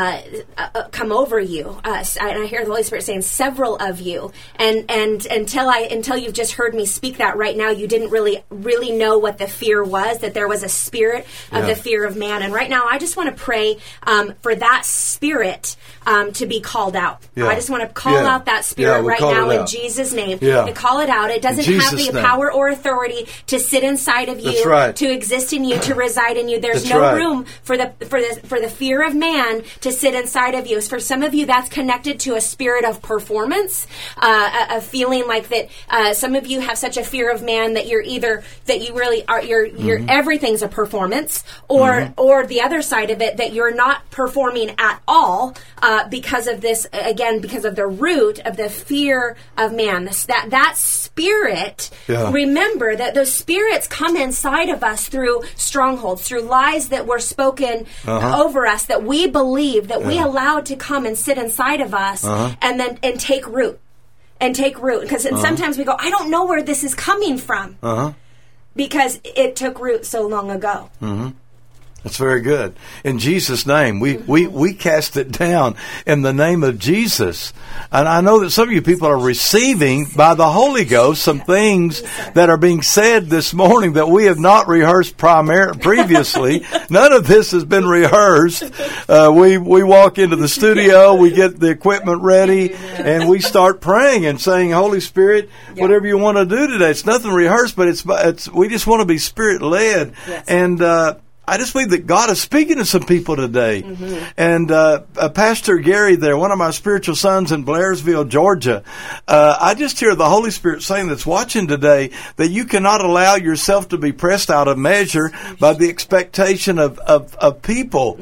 you. And I hear the Holy Spirit saying several of you. And until you've just heard me speak that right now, you didn't really know what the fear was. That there was a spirit of the fear of man. And right now, I just want to pray for that spirit to be called out. Yeah. I just want to call out that spirit right now in Jesus' name. Yeah. And call it out. It doesn't have the power or authority to sit inside of you. That's right. to exist in you, to reside in you. There's That's no right. room for the fear of man to sit inside of you. For some of you, that's connected to a spirit of performance, a feeling like that. Some of you have such a fear of man that you're either that you really are you're everything's a performance, or the other side of it, that you're not performing at all because of this, again, because of the root of the fear of man. That spirit, remember that those spirits come inside of us through strongholds, through lies that were spoken over us, that we believe, that we allowed to come and sit inside of us and take root. Because sometimes we go, I don't know where this is coming from. Because it took root so long ago. That's very good. In Jesus' name, we cast it down in the name of Jesus. And I know that some of you people are receiving by the Holy Ghost some things that are being said this morning that we have not rehearsed previously. None of this has been rehearsed. We walk into the studio, we get the equipment ready, and we start praying and saying, Holy Spirit, whatever you want to do today. It's nothing rehearsed, but it's we just want to be Spirit-led. And I just believe that God is speaking to some people today. And Pastor Gary there, one of my spiritual sons in Blairsville, Georgia, I just hear the Holy Spirit saying that's watching today that you cannot allow yourself to be pressed out of measure by the expectation of people.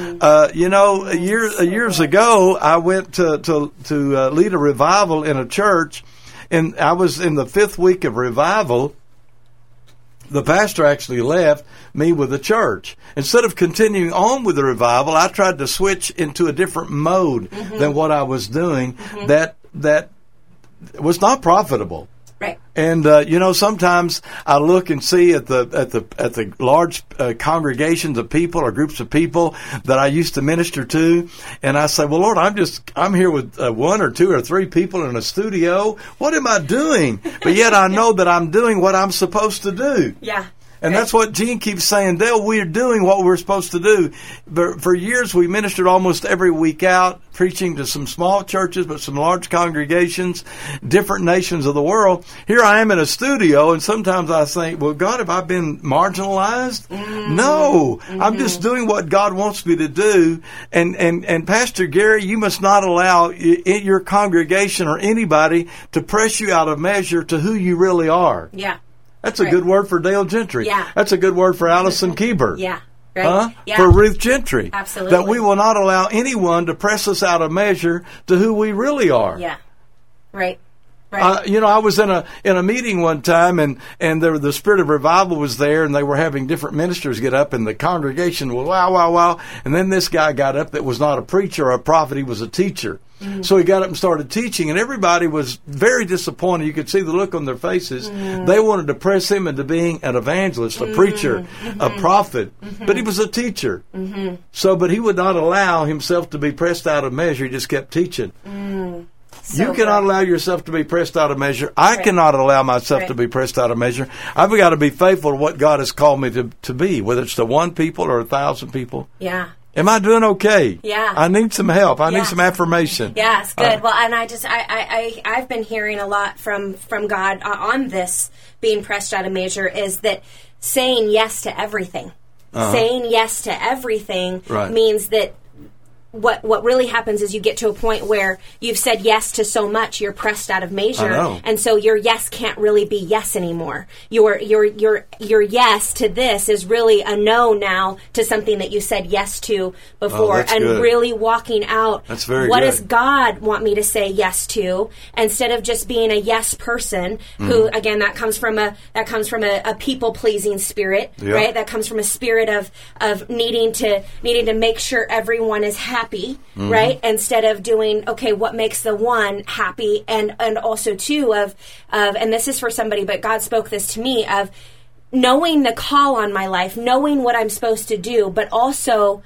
Years ago, I went to lead a revival in a church, and I was in the 5th week of revival. The pastor actually left me with the church. Instead of continuing on with the revival, I tried to switch into a different mode than what I was doing that was not profitable. Right. And sometimes I look and see at the large congregations of people or groups of people that I used to minister to, and I say, well, Lord, I'm here with 1 or 2 or 3 people in a studio. What am I doing? But yet I know that I'm doing what I'm supposed to do. Yeah. And that's what Gene keeps saying, Dale, we're doing what we're supposed to do. But for years, we ministered almost every week out, preaching to some small churches, but some large congregations, different nations of the world. Here I am in a studio, and sometimes I think, well, God, have I been marginalized? No. I'm just doing what God wants me to do. And Pastor Gary, you must not allow your congregation or anybody to press you out of measure to who you really are. Yeah. That's a good word for Dale Gentry. Yeah. That's a good word for Allison Keeber. Yeah. Right. Yeah. For Ruth Gentry. Absolutely. That we will not allow anyone to press us out of measure to who we really are. Yeah. Right. I was in a meeting one time, and the spirit of revival was there, and they were having different ministers get up, and the congregation was wow. And then this guy got up that was not a preacher or a prophet, he was a teacher. So he got up and started teaching, and everybody was very disappointed. You could see the look on their faces. They wanted to press him into being an evangelist, a preacher, a prophet, but he was a teacher. But he would not allow himself to be pressed out of measure. He just kept teaching. You cannot allow yourself to be pressed out of measure. I cannot allow myself to be pressed out of measure. I've got to be faithful to what God has called me to be, whether it's to 1 people or 1,000 people. Yeah. Am I doing okay? Yeah. I need some help. I need some affirmation. Yeah, it's good. Well, and I've been hearing a lot from God on this being pressed out of measure, is that saying yes to everything. Saying yes to everything means that what really happens is you get to a point where you've said yes to so much, you're pressed out of measure, and so your yes can't really be yes anymore. Your yes to this is really a no now to something that you said yes to before, and good. Really walking out. That's very what good. Does God want me to say yes to, instead of just being a yes person who, again, that comes from a people pleasing spirit, right? That comes from a spirit of needing to make sure everyone is happy. Right? Instead of doing, okay, what makes the one happy, and also too of and this is for somebody, but God spoke this to me, of knowing the call on my life, knowing what I'm supposed to do, but also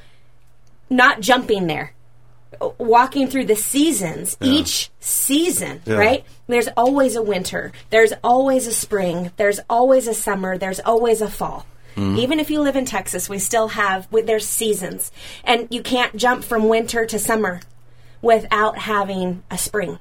not jumping there. Walking through the seasons, each season, right? There's always a winter, there's always a spring, there's always a summer, there's always a fall. Even if you live in Texas, we still have, there's seasons. And you can't jump from winter to summer without having a spring.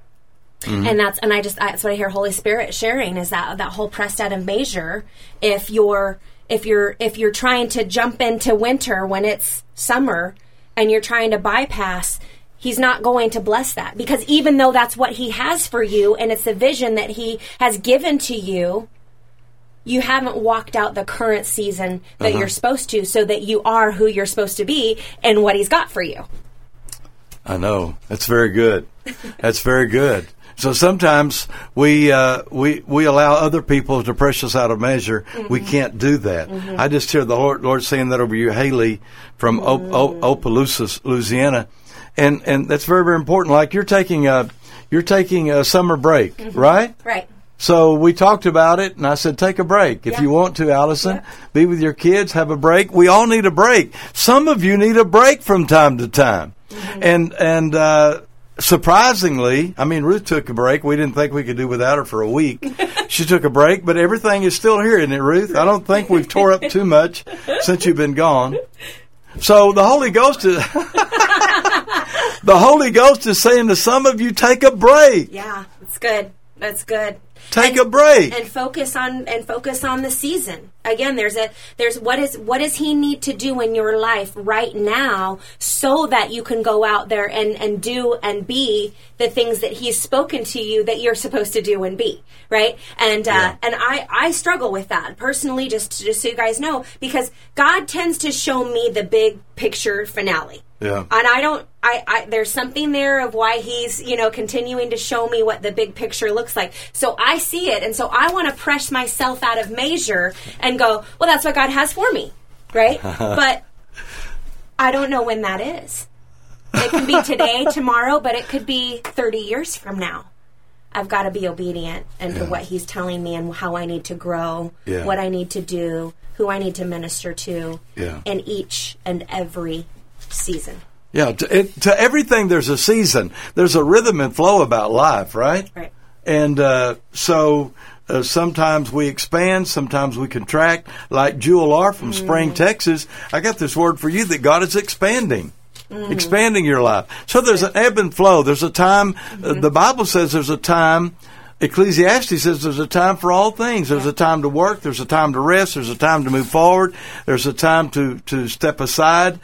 And that's what I hear Holy Spirit sharing, is that whole pressed out of measure. If you're if you're trying to jump into winter when it's summer and you're trying to bypass, he's not going to bless that, because even though that's what he has for you and it's a vision that he has given to you, you haven't walked out the current season that you're supposed to, so that you are who you're supposed to be and what he's got for you. I know. That's very good. That's very good. So sometimes we allow other people to press us out of measure. We can't do that. I just hear the Lord saying that over you, Haley, from Opelousas, Louisiana, and that's very, very important. Like you're taking a summer break, right? Right. So we talked about it, and I said, take a break. If you want to, Allison, be with your kids, have a break. We all need a break. Some of you need a break from time to time. And surprisingly, I mean, Ruth took a break. We didn't think we could do without her for a week. She took a break, but everything is still here, isn't it, Ruth? I don't think we've tore up too much since you've been gone. So the Holy Ghost is the Holy Ghost is saying to some of you, take a break. Yeah, it's good. That's good. Take a break and focus on the season. Again, there's what does he need to do in your life right now so that you can go out there and do and be the things that he's spoken to you that you're supposed to do and be, right? And and I struggle with that personally, just so you guys know, because God tends to show me the big picture finale. Yeah. And there's something there of why he's, continuing to show me what the big picture looks like. So I see it, and so I want to press myself out of measure and go, well, that's what God has for me, right? But I don't know when that is. It can be today, tomorrow, but it could be 30 years from now. I've got to be obedient to what he's telling me and how I need to grow, what I need to do, who I need to minister to in each and every season. Yeah, to everything there's a season. There's a rhythm and flow about life, right? Right. And so sometimes we expand, sometimes we contract. Like Jewel R. from Spring, Texas, I got this word for you that God is expanding. Expanding your life. So there's an ebb and flow. There's a time, the Bible says there's a time, Ecclesiastes says there's a time for all things. There's a time to work. There's a time to rest. There's a time to move forward. There's a time to step aside.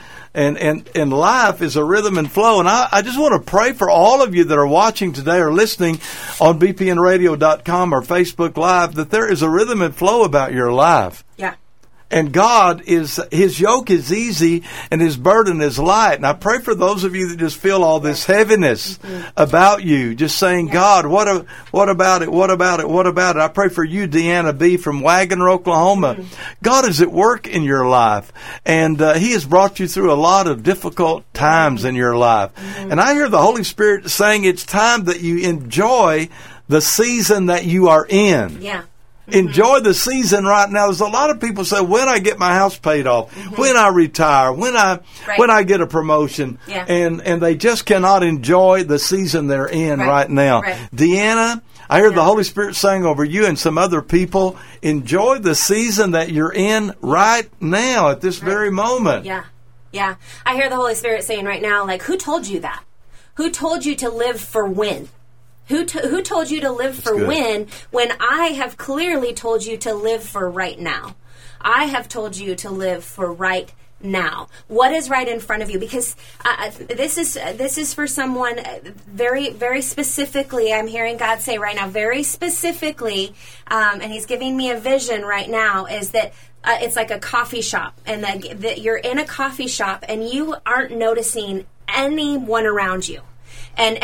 And life is a rhythm and flow. And I just want to pray for all of you that are watching today or listening on bpnradio.com or Facebook Live that there is a rhythm and flow about your life. Yeah. And God his yoke is easy and his burden is light. And I pray for those of you that just feel all this heaviness about you, just saying, God, what about it? What about it? What about it? I pray for you, Deanna B. from Wagoner, Oklahoma. God is at work in your life, and he has brought you through a lot of difficult times in your life. And I hear the Holy Spirit saying it's time that you enjoy the season that you are in. Yeah. Enjoy the season right now. There's a lot of people say, when I get my house paid off, when I retire, when I get a promotion, and they just cannot enjoy the season they're in right now. Right. Deanna, I hear the Holy Spirit saying over you and some other people, enjoy the season that you're in right now at this very moment. Yeah. Yeah. I hear the Holy Spirit saying right now, like, who told you that? Who told you to live for when? Who told you to live for when I have clearly told you to live for right now? I have told you to live for right now. What is right in front of you? Because this is for someone very, very specifically. I'm hearing God say right now, very specifically, and he's giving me a vision right now, is that it's like a coffee shop, and that you're in a coffee shop and you aren't noticing anyone around you. And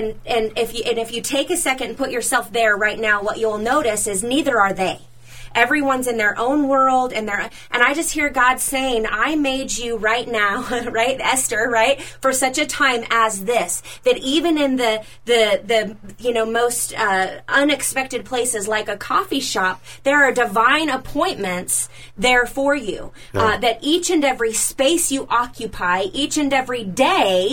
if you take a second and put yourself there right now, what you'll notice is neither are they. Everyone's in their own world, and I just hear God saying, I made you right now, right, Esther, right, for such a time as this, that even in the most unexpected places like a coffee shop, there are divine appointments there for you. That each and every space you occupy, each and every day,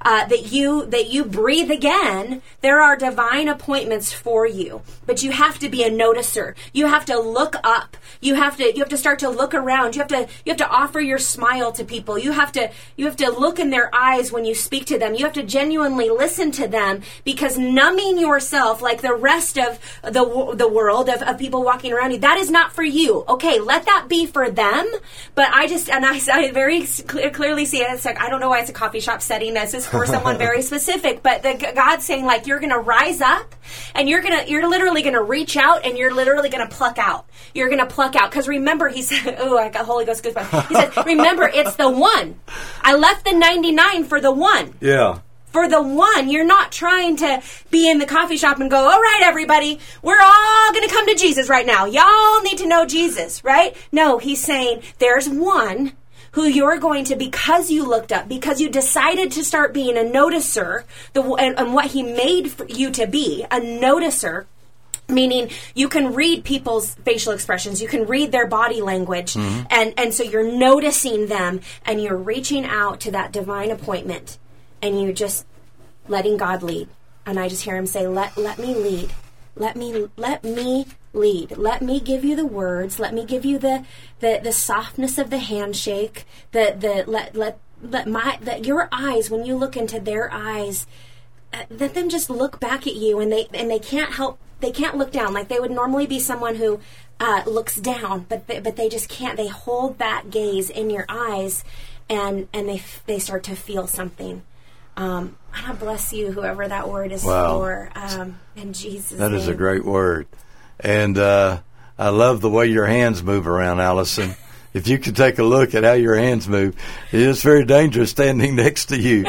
that you breathe again, there are divine appointments for you. But you have to be a noticer. You have to look up. You have to start to look around. You have to offer your smile to people. You have to look in their eyes when you speak to them. You have to genuinely listen to them, because numbing yourself like the rest of the world of people walking around you, that is not for you. Okay, let that be for them. But I very clearly see it. It's like, I don't know why it's a coffee shop setting. This is for someone very specific. But God's saying, like, you're going to rise up, and you're literally going to reach out, and you're literally going to pluck out. You're going to pluck out. Because remember, he said, oh, I got Holy Ghost goosebumps. He said, remember, it's the one. I left the 99 for the one. Yeah. For the one. You're not trying to be in the coffee shop and go, all right, everybody, we're all going to come to Jesus right now. Y'all need to know Jesus, right? No, he's saying there's one who you're going to, because you looked up, because you decided to start being a noticer, and what he made for you to be, a noticer. Meaning you can read people's facial expressions, you can read their body language, and so you're noticing them, and you're reaching out to that divine appointment, and you're just letting God lead. And I just hear him say, let me lead. Let me lead. Let me give you the words. Let me give you the softness of the handshake. Let your eyes, when you look into their eyes, let them just look back at you, and they can't help. They can't look down like they would normally be someone who looks down, but they just can't. They hold that gaze in your eyes, and they start to feel something. And I bless you, whoever that word is for, in Jesus' name. That is a great word. And I love the way your hands move around, Allison. If you could take a look at how your hands move, it is very dangerous standing next to you.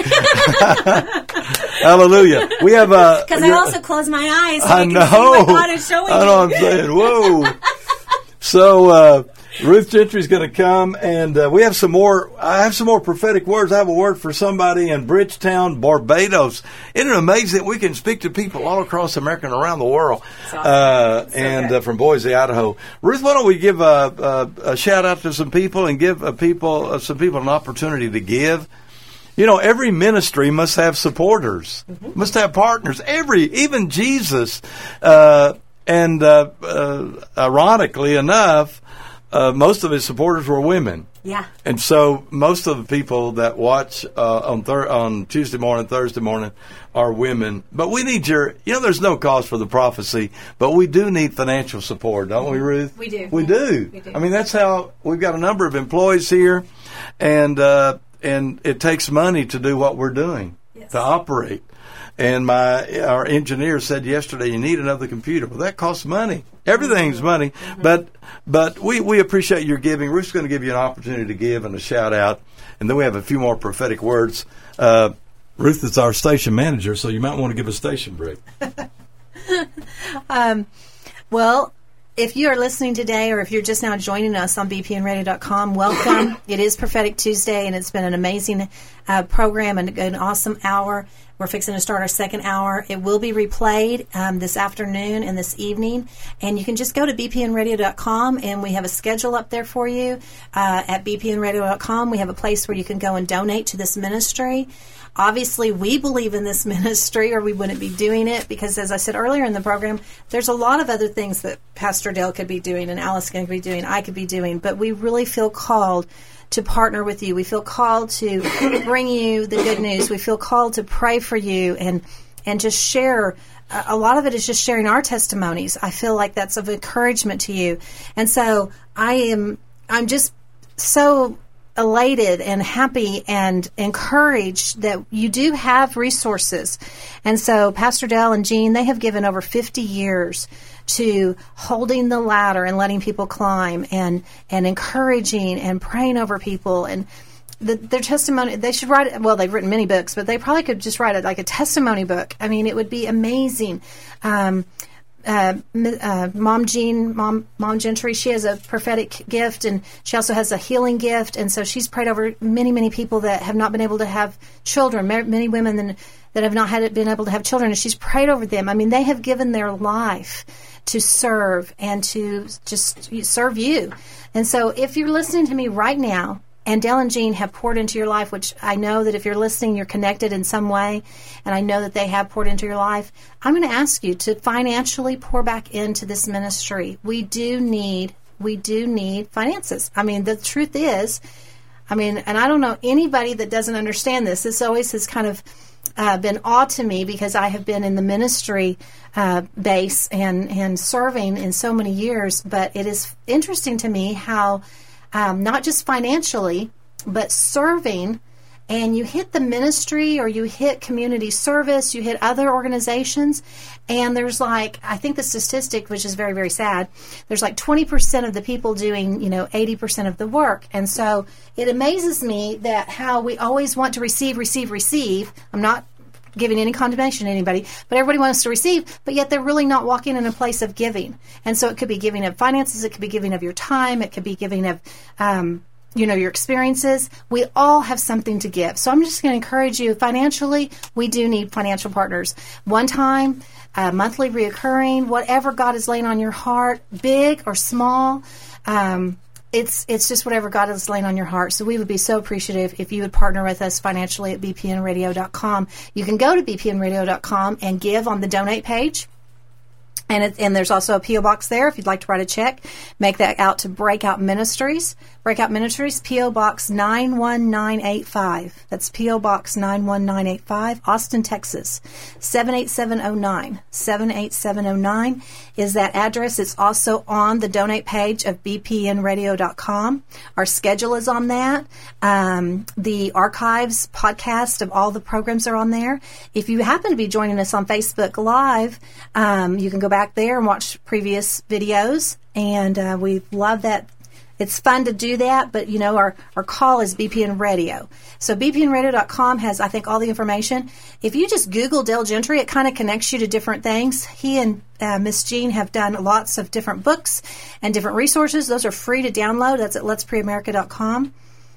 Hallelujah. We have because I also close my eyes. So I know. Can see what God is showing I know. I'm saying, whoa. So Ruth Gentry's going to come, and we have some more. I have some more prophetic words. I have a word for somebody in Bridgetown, Barbados. Isn't it amazing that we can speak to people all across America and around the world? Awesome. From Boise, Idaho. Ruth, why don't we give a shout out to some people and give some people an opportunity to give? You know, every ministry must have supporters, must have partners. Even Jesus, and ironically enough, most of his supporters were women. Yeah. And so most of the people that watch on Tuesday morning, Thursday morning are women. But we need there's no cause for the prophecy, but we do need financial support, don't we, Ruth? We do. We do. I mean, that's how we've got a number of employees here, and it takes money to do what we're doing, to operate. And our engineer said yesterday, you need another computer. Well, that costs money. Everything's money. But we appreciate your giving. Ruth's going to give you an opportunity to give and a shout out. And then we have a few more prophetic words. Ruth is our station manager, so you might want to give a station break. Well, if you are listening today, or if you're just now joining us on bpnradio.com, welcome. It is Prophetic Tuesday, and it's been an amazing program and an awesome hour. We're fixing to start our second hour. It will be replayed this afternoon and this evening. And you can just go to bpnradio.com, and we have a schedule up there for you. At bpnradio.com, we have a place where you can go and donate to this ministry. Obviously, we believe in this ministry, or we wouldn't be doing it, because, as I said earlier in the program, there's a lot of other things that Pastor Dale could be doing, and Alice could be doing, I could be doing, but we really feel called to partner with you. We feel called to bring you the good news. We feel called to pray for you and just share. A lot of it is just sharing our testimonies. I feel like that's of encouragement to you. And so I'm just so elated and happy and encouraged that you do have resources. And so Pastor Dell and Jean, they have given over 50 years to holding the ladder and letting people climb and encouraging and praying over people. And their testimony, they should write, well, they've written many books, but they probably could just write like a testimony book. I mean, it would be amazing. Mom Gentry, she has a prophetic gift, and she also has a healing gift, and so she's prayed over many, many people that have not been able to have children, many women that have not been able to have children, and she's prayed over them. I mean, they have given their life to serve and to just serve you. And so if you're listening to me right now, and Dale and Jean have poured into your life, which I know that if you're listening, you're connected in some way, and I know that they have poured into your life, I'm going to ask you to financially pour back into this ministry. We do need finances. I mean, the truth is, and I don't know anybody that doesn't understand this. This always has kind of been odd to me because I have been in the ministry base and serving in so many years, but it is interesting to me how not just financially, but serving, and you hit the ministry or you hit community service, you hit other organizations, and there's I think the statistic, which is very, very sad, there's 20% of the people doing, 80% of the work. And so it amazes me that how we always want to receive. I'm not giving any condemnation to anybody, but everybody wants to receive, but yet they're really not walking in a place of giving. And so it could be giving of finances, it could be giving of your time, it could be giving of your experiences. We all have something to give. So I'm just going to encourage you, financially, we do need financial partners. One time, monthly, reoccurring, whatever God is laying on your heart, big or small, it's just whatever God is laying on your heart. So we would be so appreciative if you would partner with us financially at bpnradio.com. You can go to bpnradio.com and give on the donate page. And there's also a P.O. box there if you'd like to write a check. Make that out to Breakout Ministries. Breakout Ministries, P.O. Box 91985. That's P.O. Box 91985, Austin, Texas, 78709. 78709 is that address. It's also on the donate page of bpnradio.com. Our schedule is on that. The archives podcast of all the programs are on there. If you happen to be joining us on Facebook Live, you can go back there and watch previous videos, and we love that. It's fun to do that, but our call is BPN Radio. So bpnradio.com has, I think, all the information. If you just Google Dale Gentry, it kind of connects you to different things. He and Miss Jean have done lots of different books and different resources. Those are free to download. That's at letsprayamerica.com.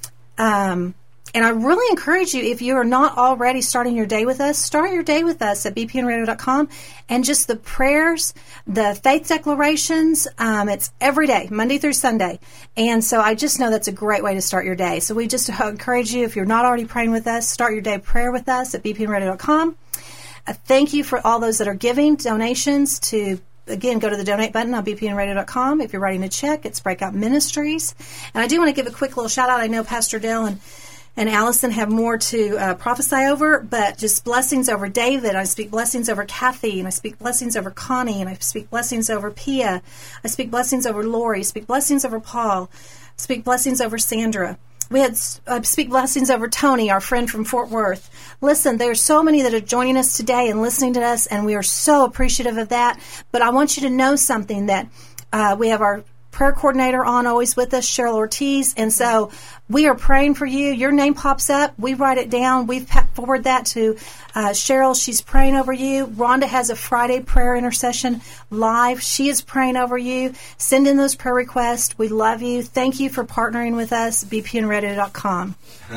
And I really encourage you, if you are not already starting your day with us, start your day with us at bpnradio.com. And just the prayers, the faith declarations, it's every day, Monday through Sunday. And so I just know that's a great way to start your day. So we just encourage you, if you're not already praying with us, start your day prayer with us at bpnradio.com. Thank you for all those that are giving donations to. Again, go to the donate button on bpnradio.com. If you're writing a check, it's Breakout Ministries. And I do want to give a quick little shout out. I know Pastor Dale and Allison have more to prophesy over, but just blessings over David. I speak blessings over Kathy, and I speak blessings over Connie, and I speak blessings over Pia. I speak blessings over Lori. I speak blessings over Paul. I speak blessings over Sandra. I speak blessings over Tony, our friend from Fort Worth. Listen, there's so many that are joining us today and listening to us, and we are so appreciative of that. But I want you to know something, that we have our prayer coordinator on always with us, Cheryl Ortiz, and so we are praying for you. Your name pops up. We write it down. We forward that to Cheryl. She's praying over you. Rhonda has a Friday prayer intercession live. She is praying over you. Send in those prayer requests. We love you. Thank you for partnering with us, bpnradio.com.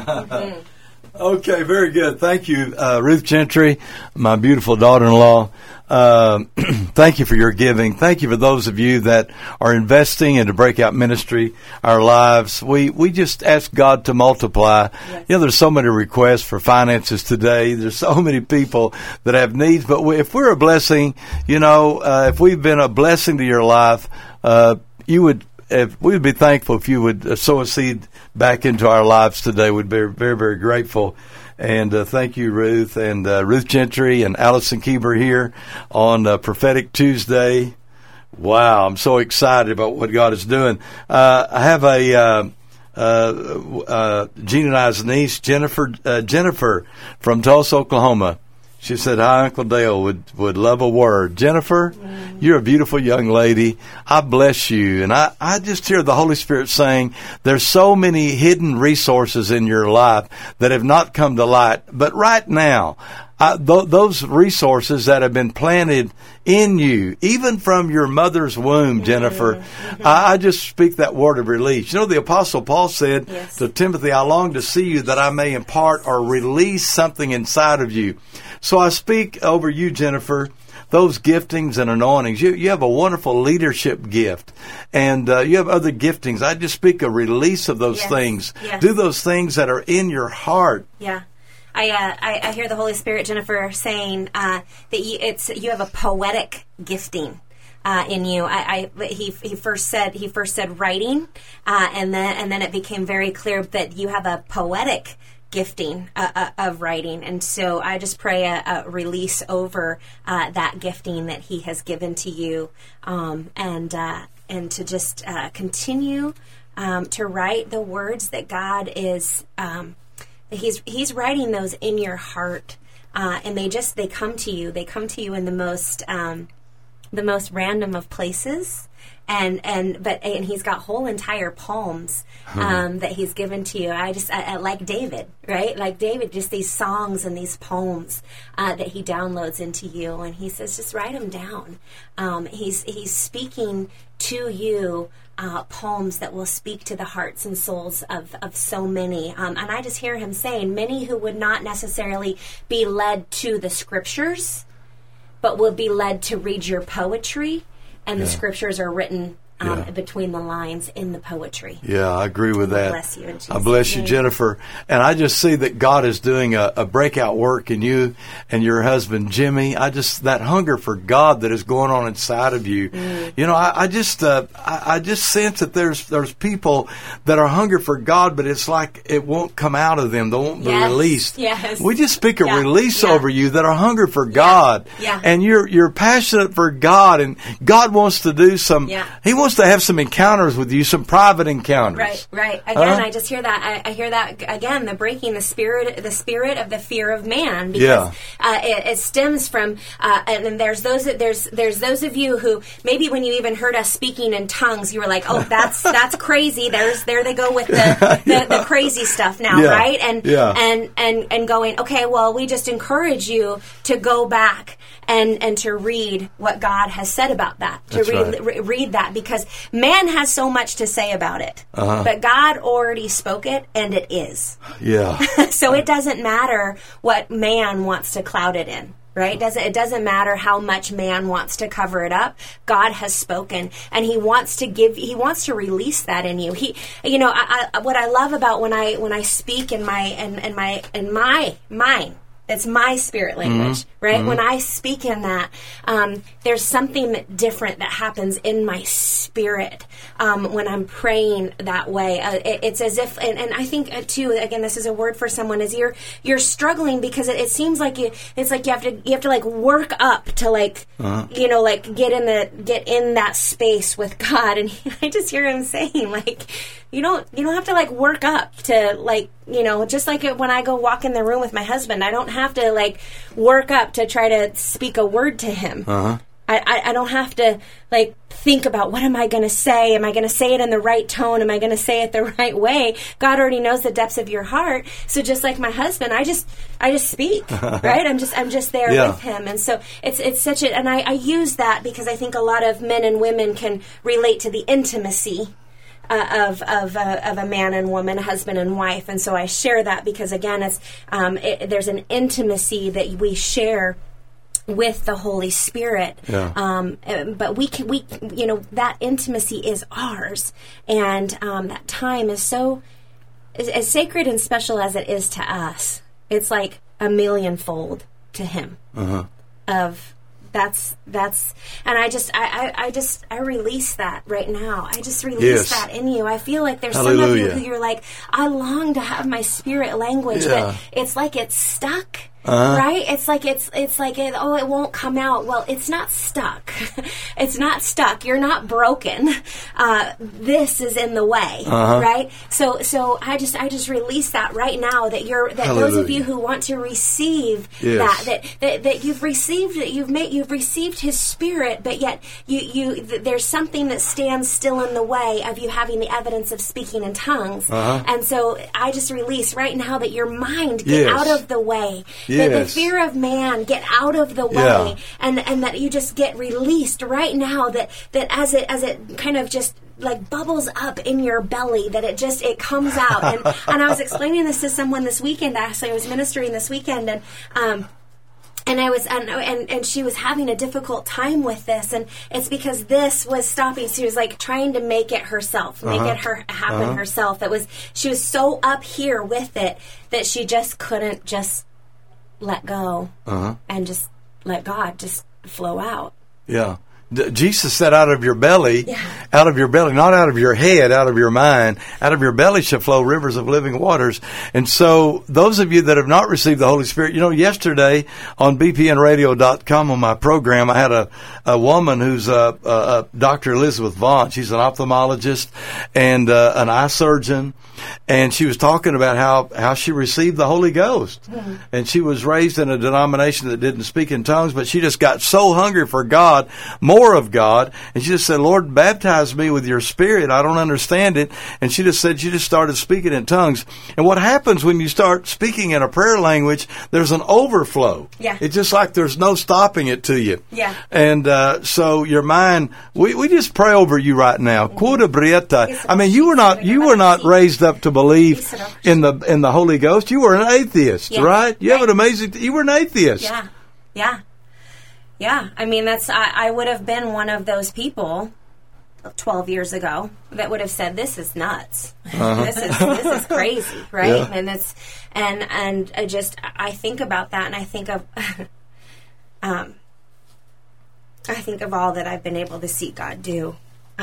Okay, very good. Thank you, Ruth Gentry, my beautiful daughter-in-law. Thank you for your giving. Thank you for those of you that are investing into Breakout Ministry, our lives. We just ask God to multiply. Yes. There's so many requests for finances today. There's so many people that have needs. But if we're a blessing, if we've been a blessing to your life, we would be thankful if you would sow a seed back into our lives today. We'd be very, very grateful. And thank you, Ruth, and Ruth Gentry and Allison Keeber here on Prophetic Tuesday. Wow, I'm so excited about what God is doing. I have Jean and I's niece, Jennifer from Tulsa, Oklahoma. She said, "Hi, Uncle Dale would love a word." Jennifer, you're a beautiful young lady. I bless you. And I just hear the Holy Spirit saying there's so many hidden resources in your life that have not come to light. But right now, those resources that have been planted in you, even from your mother's womb, Jennifer, I just speak that word of release. The Apostle Paul said to Timothy, "I long to see you that I may impart or release something inside of you." So I speak over you, Jennifer, those giftings and anointings. You have a wonderful leadership gift, and you have other giftings. I just speak a release of those things. Yes. Do those things that are in your heart. Yeah. I hear the Holy Spirit, Jennifer, saying that you have a poetic gifting in you. He first said writing, and then it became very clear that you have a poetic gifting of writing, and so I just pray a release over that gifting that He has given to you, and to just continue to write the words that God is. He's writing those in your heart, and they come to you. They come to you in the most random of places, and He's got whole entire poems that He's given to you. I like David, right? Like David, just these songs and these poems that he downloads into you, and he says, just write them down. He's speaking to you. Poems that will speak to the hearts and souls of so many. And I just hear Him saying, many who would not necessarily be led to the Scriptures, but will be led to read your poetry, and the Scriptures are written between the lines in the poetry. Yeah, I agree with that. Bless you in Jesus' I bless you, name. Jennifer. And I just see that God is doing a breakout work in you and your husband, Jimmy. That hunger for God that is going on inside of you. You know, I just sense that there's people that are hungry for God, but it's like it won't come out of them. They won't be released. Yes. We just speak a release over you that are hungry for God. Yeah. And you're passionate for God, and God wants to do some, He wants to have some encounters with you, some private encounters. Right. Again, I just hear that. I hear that again. The breaking the spirit of the fear of man, because it stems from. And there's those of you who maybe when you even heard us speaking in tongues, you were like, "Oh, that's crazy." There they go with the crazy stuff now, right? And going, okay, well, we just encourage you to go back and to read what God has said about that. Read that, because man has so much to say about it, but God already spoke it, and it is. Yeah. So it doesn't matter what man wants to cloud it in. Right? It doesn't matter how much man wants to cover it up. God has spoken, and He wants to release that in you. What I love about when I speak in my mind, it's my spirit language, right? Mm-hmm. When I speak in that, there's something different that happens in my spirit when I'm praying that way. It's as if, and I think too, again, this is a word for someone, is you're struggling because it seems like you have to like work up to like get in that space with God, and I just hear Him saying like, you don't have to like work up to like, just like when I go walk in the room with my husband, I don't have to like work up to try to speak a word to him. I don't have to like think about what am I going to say? Am I going to say it in the right tone? Am I going to say it the right way? God already knows the depths of your heart. So just like my husband, I just speak, right? I'm just there with him. And so it's such and I use that because I think a lot of men and women can relate to the intimacy of a man and woman, a husband and wife, and so I share that because again, there's an intimacy that we share with the Holy Spirit, but we that intimacy is ours, and that time is so as sacred and special as it is to us. It's like a millionfold to Him. That's and I release that right now. I just release that in you. I feel like there's some of you who you're like, I long to have my spirit language, but it's like it's stuck. Right? It's like it won't come out. Well, it's not stuck. It's not stuck. You're not broken. This is in the way, right? So I just release that right now that those of you who want to receive that you've received it, you've received His Spirit, but yet there's something that stands still in the way of you having the evidence of speaking in tongues. And so I just release right now that your mind get out of the way. The fear of man get out of the way, and that you just get released right now. That as it kind of just like bubbles up in your belly, that it comes out. And I was explaining this to someone this weekend. Actually, I was ministering this weekend, and And I was, and she was having a difficult time with this, and it's because this was stopping. She was like trying to make it herself, make it happen herself. She was so up here with it that she just couldn't just let go and just let God just flow out. Yeah. Jesus said, out of your belly, not out of your head, out of your mind, out of your belly shall flow rivers of living waters. And so those of you that have not received the Holy Spirit, yesterday on bpnradio.com on my program, I had a woman who's Dr. Elizabeth Vaughn. She's an ophthalmologist and an eye surgeon. And she was talking about how she received the Holy Ghost. Mm-hmm. And she was raised in a denomination that didn't speak in tongues, but she just got so hungry for God, more of God. And she just said, Lord, baptize me with your Spirit. I don't understand it. And she just said she just started speaking in tongues. And what happens when you start speaking in a prayer language, there's an overflow. Yeah. It's just like there's no stopping it to you. Yeah. And so your mind, we just pray over you right now. Mm-hmm. I mean, you were not raised up to believe in the Holy Ghost. You were an atheist, right? You have an amazing. You were an atheist. Yeah. I mean, I would have been one of those people 12 years ago that would have said, "This is nuts. This is crazy, right?" Yeah. And I think about that, and I think of all that I've been able to see God do.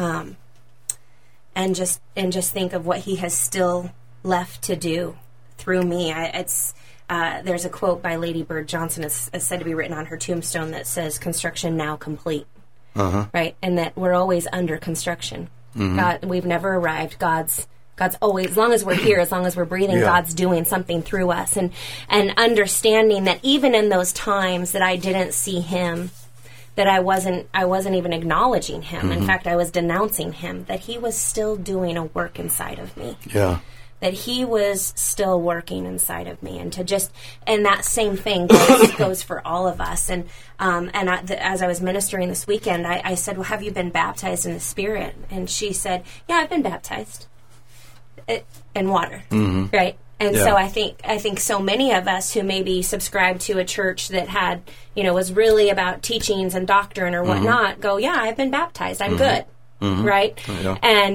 And just think of what He has still left to do through me. There's a quote by Lady Bird Johnson. It's said to be written on her tombstone that says, "Construction now complete." Right, and that we're always under construction. Mm-hmm. God, we've never arrived. God's always, as long as we're here, as long as we're breathing, God's doing something through us, and understanding that even in those times that I didn't see Him, that I wasn't even acknowledging Him. Mm-hmm. In fact, I was denouncing Him, that He was still doing a work inside of me. Yeah. That He was still working inside of me. And that same thing goes for all of us. And as I was ministering this weekend, I said, well, have you been baptized in the Spirit? And she said, yeah, I've been baptized in water. Mm-hmm. Right? And so I think so many of us who maybe subscribed to a church that had, was really about teachings and doctrine or whatnot, go, yeah, I've been baptized. I'm good. Mm-hmm. Right? Yeah.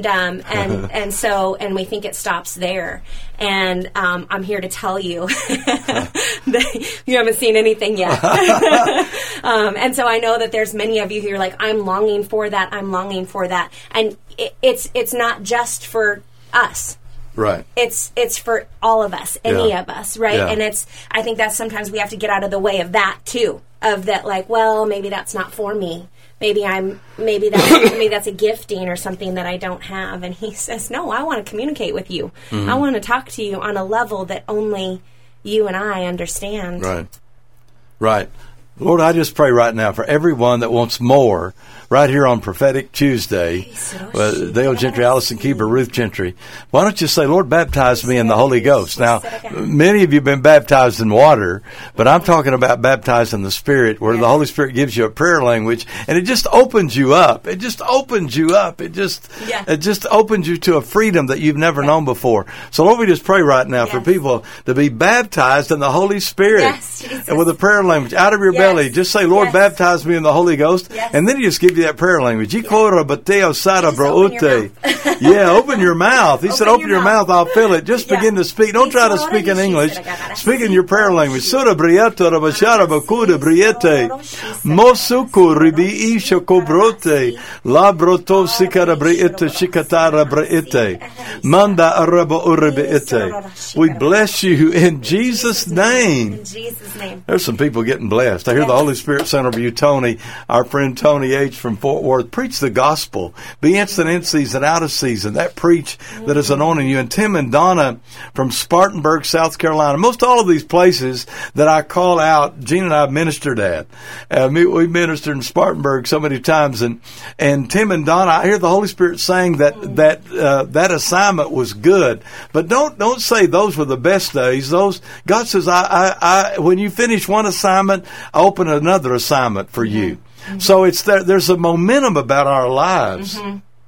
And we think it stops there. And I'm here to tell you that you haven't seen anything yet. And so I know that there's many of you who are like, I'm longing for that. And it's not just for us. Right. It's for all of us, any of us, right? Yeah. And I think that sometimes we have to get out of the way of that too, of that, like, well, maybe that's not for me. Maybe that's a gifting or something that I don't have. And He says, no, I want to communicate with you. Mm-hmm. I want to talk to you on a level that only you and I understand. Right. Lord, I just pray right now for everyone that wants more right here on Prophetic Tuesday. Dale Gentry, Allison Keeper, Ruth Gentry. Why don't you say, Lord, baptize me in the Holy Ghost? Now, many of you have been baptized in water, but I'm talking about baptized in the Spirit, where the Holy Spirit gives you a prayer language, and it just opens you up. It just opens you to a freedom that you've never known before. So, Lord, we just pray right now for people to be baptized in the Holy Spirit and with a prayer language out of your belly. Just say, Lord, baptize me in the Holy Ghost. And then He just gives you that prayer language. Open your mouth. He said, open your mouth, I'll fill it. Just begin to speak. Don't try to speak in English. Speak in your prayer language. We bless you in Jesus' name. There's some people getting blessed. I hear the Holy Spirit sent over you, Tony, our friend Tony H. from Fort Worth. Preach the gospel. Be instant in season, out of season. That preach that is anointing you. And Tim and Donna from Spartanburg, South Carolina. Most all of these places that I call out, Gene and I ministered at. We ministered in Spartanburg so many times. And Tim and Donna, I hear the Holy Spirit saying that assignment was good. But don't say those were the best days. God says, when you finish one assignment, I open another assignment for you. Mm-hmm. So there's a momentum about our lives. Mm-hmm.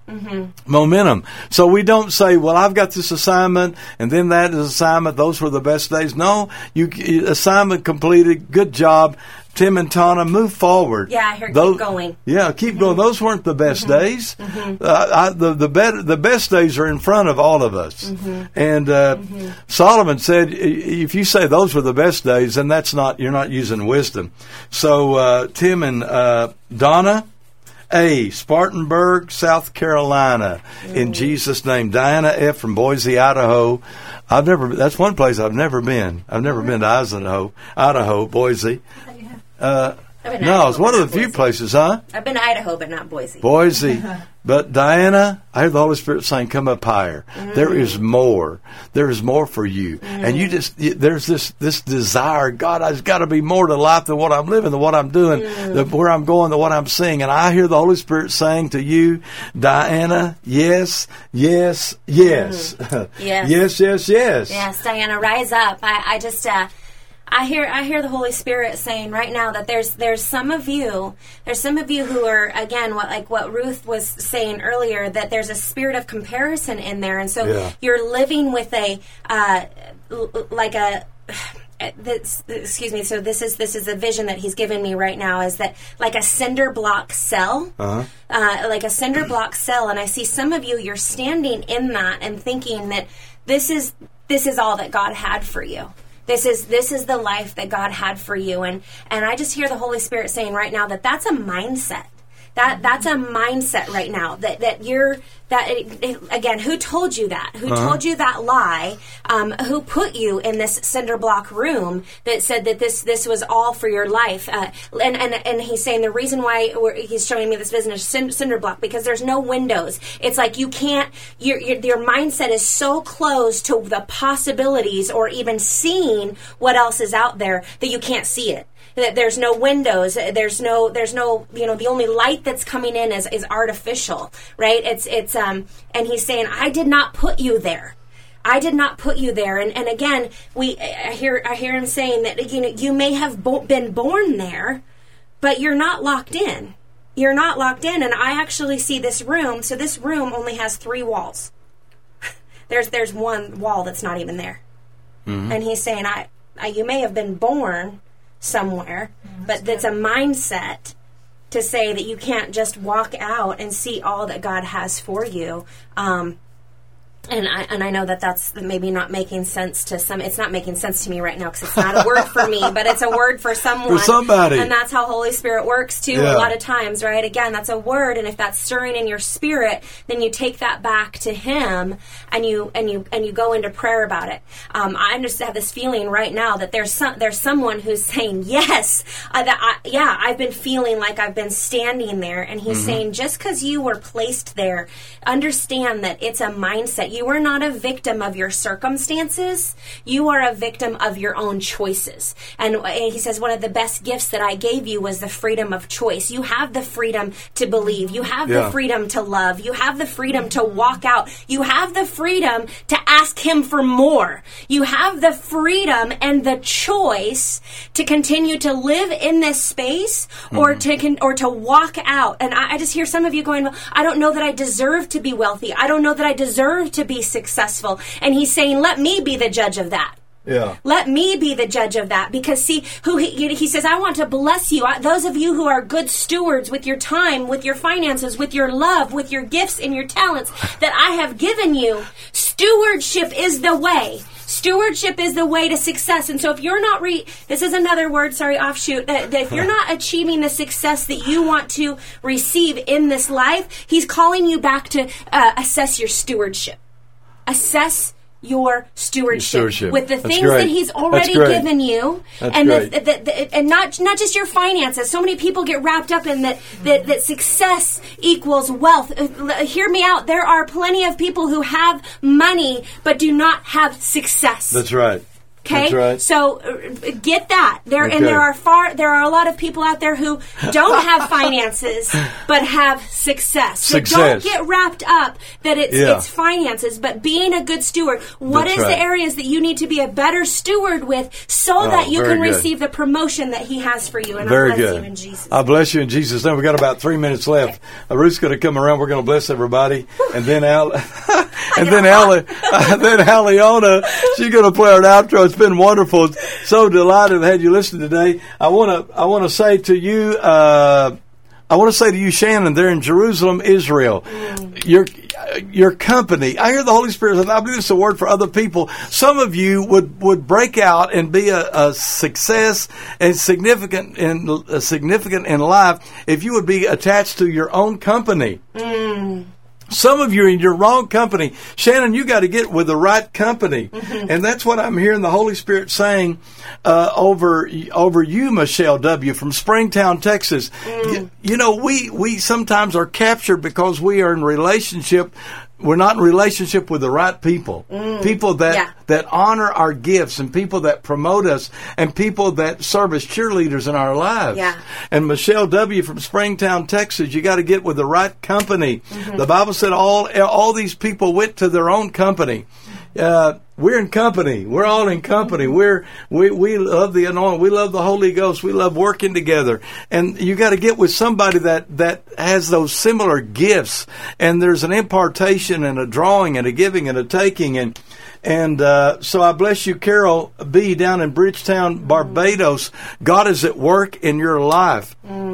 Momentum. So we don't say, well, I've got this assignment, and then that is assignment. Those were the best days. No, assignment completed. Good job. Tim and Tana, move forward. Yeah, keep going. Yeah, keep going. Those weren't the best days. The best days are in front of all of us. And Solomon said, if you say those were the best days, then you're not using wisdom. So Tim and Donna, Spartanburg, South Carolina, in Jesus' name. Diana F. from Boise, Idaho. That's one place I've never been. I've never been to Idaho, Boise. No, it's one of the few places, huh? I've been to Idaho, but not Boise. Boise. But Diana, I heard the Holy Spirit saying, come up higher. There is more. There is more for you. And there's this desire, God, I've got to be more to life than what I'm living, than what I'm doing, where I'm going, than what I'm seeing. And I hear the Holy Spirit saying to you, Diana, yes, yes, yes. Yes, yes, yes. Yes, Diana, rise up. I hear the Holy Spirit saying right now that there's some of you who are, again, what Ruth was saying earlier, that there's a spirit of comparison in there, and so you're living with excuse me. So this is a vision that He's given me right now, is that like a cinder block cell, like a cinder block cell, and I see some of you, you're standing in that and thinking that this is all that God had for you. This is the life that God had for you, and I just hear the Holy Spirit saying right now that that's a mindset. That's a mindset right now again, who told you that? Who told you that lie? Who put you in this cinder block room that said that this was all for your life? And He's saying the reason why He's showing me this vision is cinder block, because there's no windows. It's like you can't. Your mindset is so closed to the possibilities or even seeing what else is out there that you can't see it. That there's no windows, there's no, the only light that's coming in is artificial, right? It's and He's saying, I did not put you there. I did not put you there. And again, I hear Him saying that, you may have been born there, but you're not locked in. You're not locked in. And I actually see this room. So this room only has 3 walls. There's one wall that's not even there. And He's saying, you may have been born somewhere, but that's a mindset to say that you can't just walk out and see all that God has for you. And I know that's maybe not making sense to some. It's not making sense to me right now because it's not a word for me, but it's a word for someone. For somebody. And that's how Holy Spirit works too. A lot of times, right? Again, that's a word, and if that's stirring in your spirit, then you take that back to Him and you go into prayer about it. I just have this feeling right now that there's someone who's saying yes. I've been feeling like I've been standing there, and He's saying just because you were placed there, understand that it's a mindset. You are not a victim of your circumstances. You are a victim of your own choices. And He says one of the best gifts that I gave you was the freedom of choice. You have the freedom to believe. You have the freedom to love. You have the freedom to walk out. You have the freedom to ask Him for more. You have the freedom and the choice to continue to live in this space or to walk out. And I just hear some of you going, well, I don't know that I deserve to be wealthy. I don't know that I deserve to be successful. And He's saying, let me be the judge of that. Yeah. Let me be the judge of that, because see, he says, I want to bless you. Those of you who are good stewards with your time, with your finances, with your love, with your gifts and your talents that I have given you, stewardship is the way. Stewardship is the way to success. And so if you're not this is another word, offshoot, that if you're not achieving the success that you want to receive in this life, He's calling you back to assess your stewardship. Assess your stewardship with the things that He's already given you, and not just your finances. So many people get wrapped up in that success equals wealth. Hear me out. There are plenty of people who have money but do not have success. That's right. Okay, That's right. So get that there, Okay. and there are a lot of people out there who don't have finances but have success. So don't get wrapped up that it's finances, but being a good steward. What That's is right. the areas that you need to be a better steward with, so that you very can good. receive the promotion that He has for you? And Very I bless good. you in Jesus' I bless you in Jesus' name. We've got about 3 minutes left. Ruth's going to come around. We're going to bless everybody, and then Aliona, she's going to play our outro. It's been wonderful. So delighted to have you listen today. I want to say to you, Shannon, there in Jerusalem, Israel, your company. I hear the Holy Spirit. I believe it's a word for other people. Some of you would break out and be a success and significant in life if you would be attached to your own company. Some of you are in your wrong company. Shannon, you got to get with the right company. And that's what I'm hearing the Holy Spirit saying over you, Michelle W. from Springtown, Texas. You know, we sometimes are captured because we are in relationship. We're not in relationship with the right people. People that honor our gifts, and people that promote us, and people that serve as cheerleaders in our lives. Yeah. And Michelle W. from Springtown, Texas, you got to get with the right company. The Bible said all these people went to their own company. We're in company. We're all in company. We love the anointing. We love the Holy Ghost. We love working together. And you got to get with somebody that has those similar gifts. And there's an impartation and a drawing and a giving and a taking. And so I bless you, Carol B. down in Bridgetown, Barbados. God is at work in your life.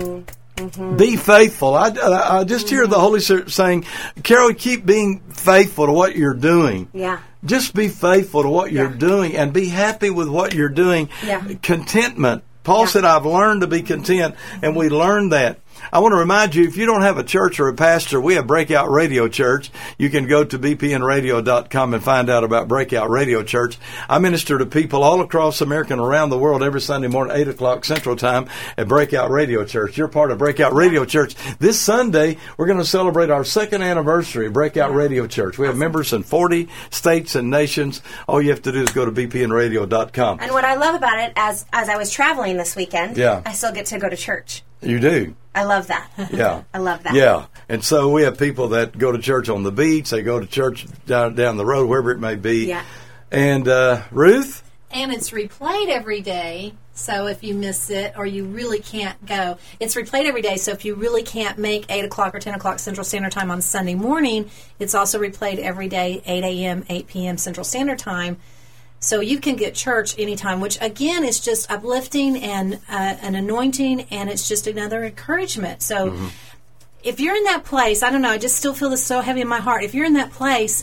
Be faithful. I just hear the Holy Spirit saying, Carol, keep being faithful to what you're doing. Yeah. Just be faithful to what you're doing and be happy with what you're doing. Yeah. Contentment. Paul said, I've learned to be content, and we learned that. I want to remind you, if you don't have a church or a pastor, we have Breakout Radio Church. You can go to bpnradio.com and find out about Breakout Radio Church. I minister to people all across America and around the world every Sunday morning, 8 o'clock Central Time at Breakout Radio Church. You're part of Breakout Radio Church. This Sunday, we're going to celebrate our second anniversary of Breakout Radio Church. We have members in 40 states and nations. All you have to do is go to bpnradio.com. And what I love about it, as I was traveling this weekend, Yeah. I still get to go to church. You do. I love that. Yeah. I love that. Yeah. And so we have people that go to church on the beach. They go to church down the road, wherever it may be. Yeah. And Ruth? And it's replayed every day. So if you miss it or you really can't go, it's replayed every day. So if you really can't make 8 o'clock or 10 o'clock Central Standard Time on Sunday morning, it's also replayed every day, 8 a.m., 8 p.m. Central Standard Time. So you can get church anytime, which, again, is just uplifting and an anointing, and it's just another encouragement. So if you're in that place, I don't know, I just still feel this so heavy in my heart. If you're in that place,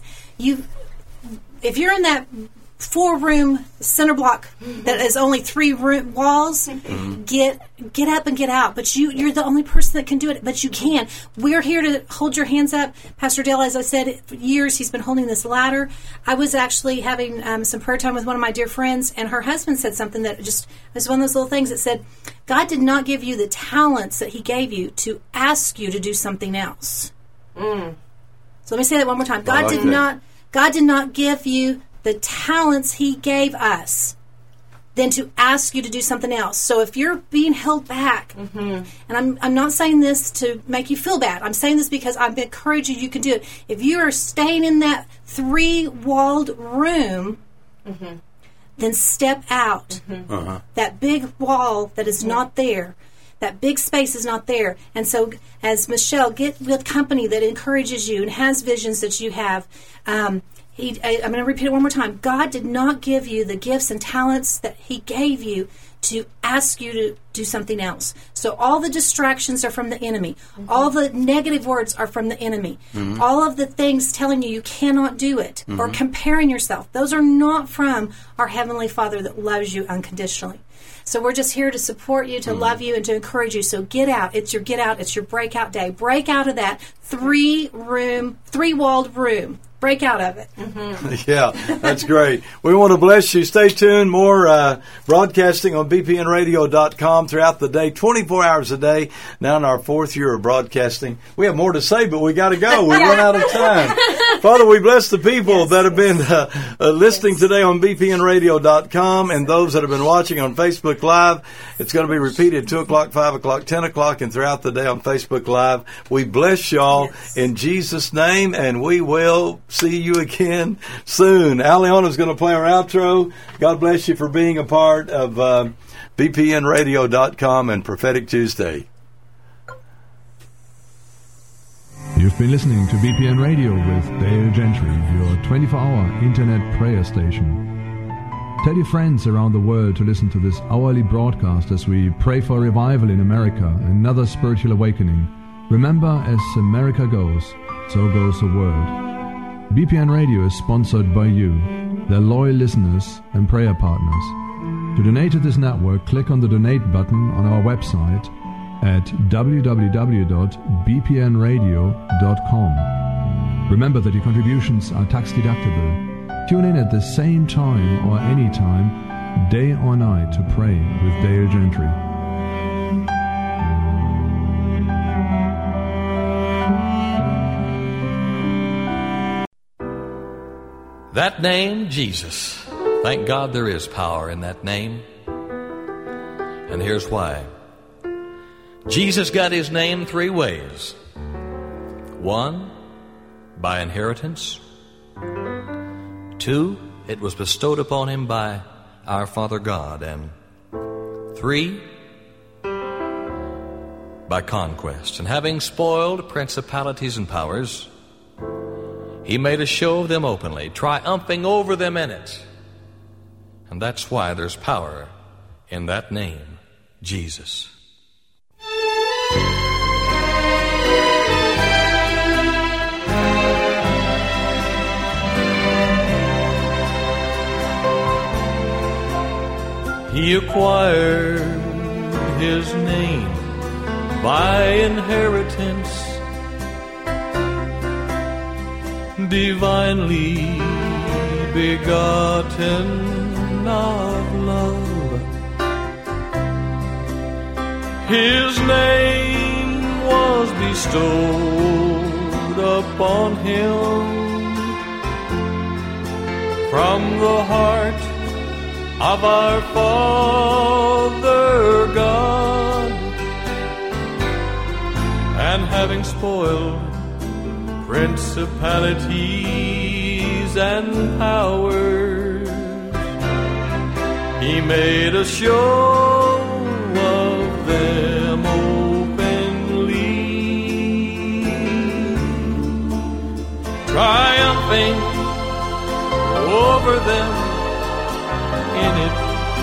if you're in that 4-room center block that is only 3 walls, get up and get out. But you're the only person that can do it, but you can. We're here to hold your hands up. Pastor Dale, as I said, for years he's been holding this ladder. I was actually having some prayer time with one of my dear friends, and her husband said something that just was one of those little things that said, God did not give you the talents that he gave you to ask you to do something else. So let me say that one more time. God did not give you the talents he gave us than to ask you to do something else. So if you're being held back, and I'm not saying this to make you feel bad. I'm saying this because I'm encouraging you can do it. If you are staying in that 3-walled room, then step out. That big wall that is not there, that big space is not there. And so as Michelle, get with company that encourages you and has visions that you have. I'm going to repeat it one more time. God did not give you the gifts and talents that he gave you to ask you to do something else. So all the distractions are from the enemy. All the negative words are from the enemy. All of the things telling you cannot do it or comparing yourself, those are not from our Heavenly Father that loves you unconditionally. So we're just here to support you, to love you, and to encourage you. So get out. It's your get out. It's your breakout day. Break out of that 3-walled room. break out of it. Yeah, that's great. We want to bless you. Stay tuned. More broadcasting on bpnradio.com throughout the day, 24 hours a day. Now in our 4th year of broadcasting. We have more to say, but we got to go. We run out of time. Father, we bless the people that have been listening today on bpnradio.com and those that have been watching on Facebook Live. It's going to be repeated 2 o'clock, 5 o'clock, 10 o'clock, and throughout the day on Facebook Live. We bless y'all in Jesus' name, and we will see you again soon. Aliana's going to play our outro. God bless you for being a part of bpnradio.com and Prophetic Tuesday. You've been listening to BPN Radio with Dale Gentry, your 24-hour internet prayer station. Tell your friends around the world to listen to this hourly broadcast as we pray for revival in America, another spiritual awakening. Remember, as America goes, so goes the world. BPN Radio is sponsored by you, their loyal listeners and prayer partners. To donate to this network, click on the donate button on our website at www.bpnradio.com. Remember that your contributions are tax deductible. Tune in at the same time or any time, day or night, to pray with Dale Gentry. That name, Jesus. Thank God there is power in that name. And here's why. Jesus got his name 3 ways. 1, by inheritance. 2, it was bestowed upon him by our Father God. And 3, by conquest. And having spoiled principalities and powers, he made a show of them openly, triumphing over them in it. And that's why there's power in that name, Jesus. He acquired his name by inheritance, divinely begotten of love. His name was bestowed upon him from the heart of our Father God, and having spoiled principalities and powers, he made a show of them openly, triumphing over them in it.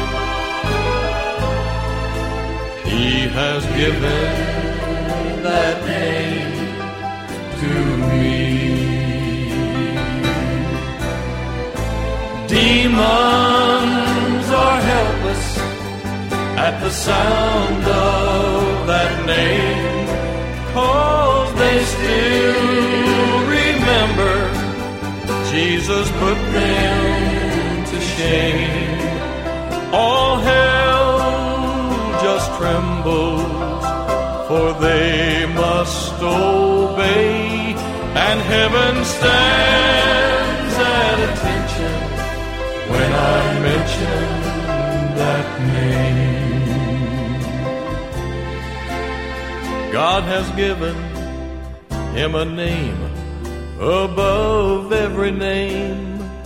He has given that name to me. Demons are helpless at the sound of that name, 'cause they still remember Jesus put them to shame. All hell just trembles, for they must obey, and heaven stands at attention when I mention that name. God has given him a name above every name,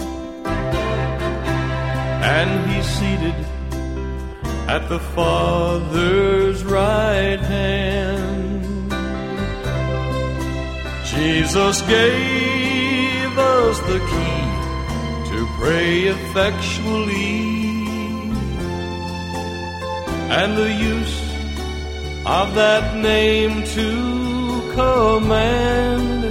and he's seated at the Father's right hand. Jesus gave us the key to pray effectually, and the use of that name to command,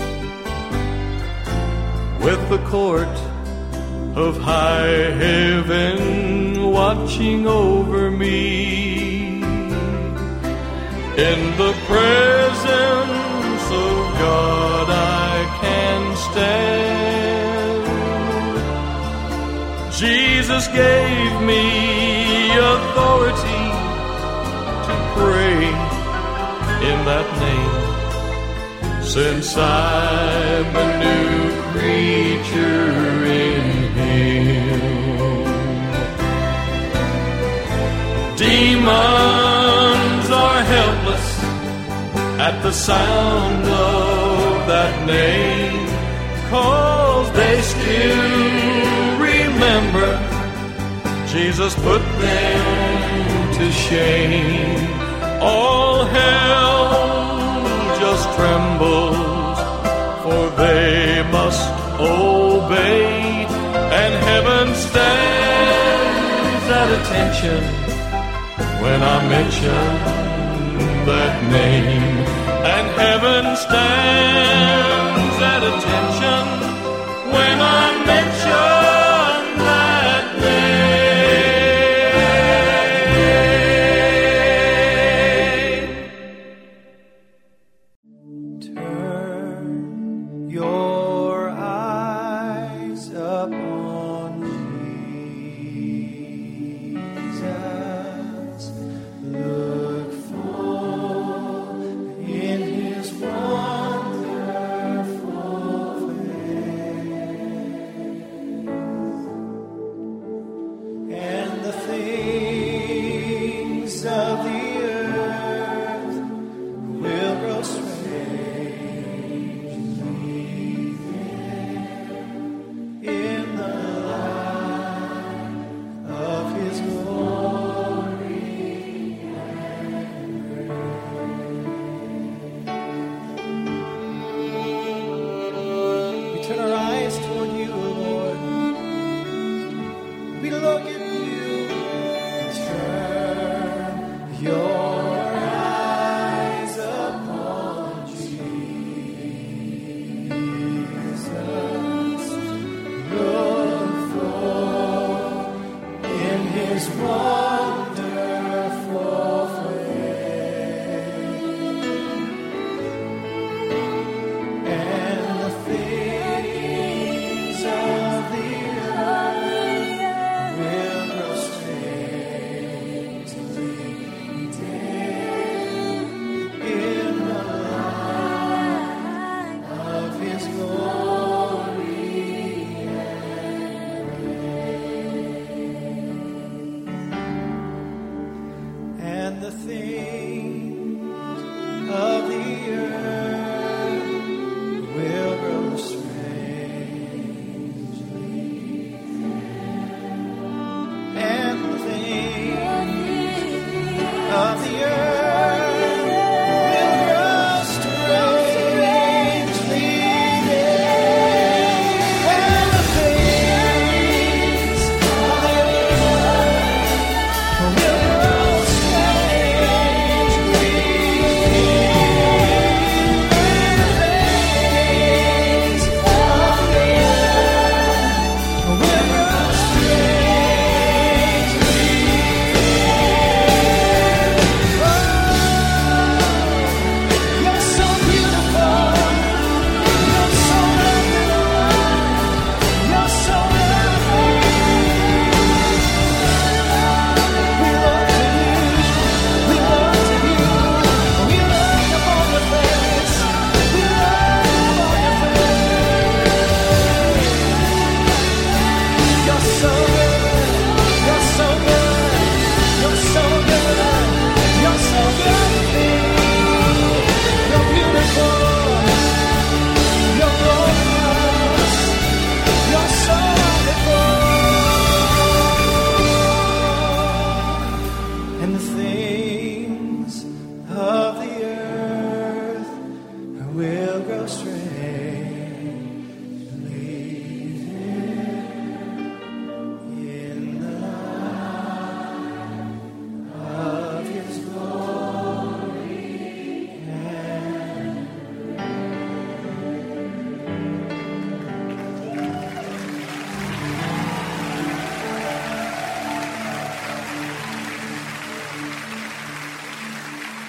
with the court of high heaven watching over me. In the presence of God I can stand, Jesus gave me authority to pray in that name. Since I'm a new creature in Him, demons are helpless at the sound of that name, 'cause they still remember Jesus put them to shame. All hell just trembles, for they must obey, and heaven stands at attention when I mention that name. And heaven stands at attention when I mention that name. Turn your eyes upon Jesus. Look full in His wonderful face, and the things of the earth will grow strangely in the light of His glory and grace. We turn our eyes toward You, Lord. We look at You. Turn your eyes upon Jesus. Look full in His wonderful face, and the things of the earth will grow strangely dim in the light of His glory and the things of the earth will grow strangely, and the things of the earth will grow strangely dim, and the things of the earth will grow strangely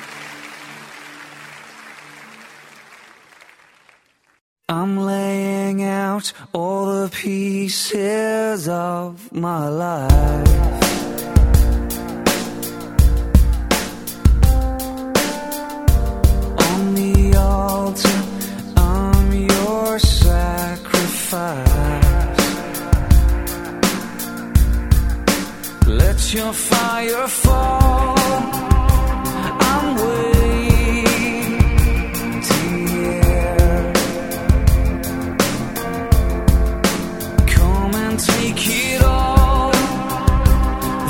I'm laying hang out all the pieces of my life. On the altar, I'm your sacrifice. Let your fire fall. I'm waiting here. Come and take it all.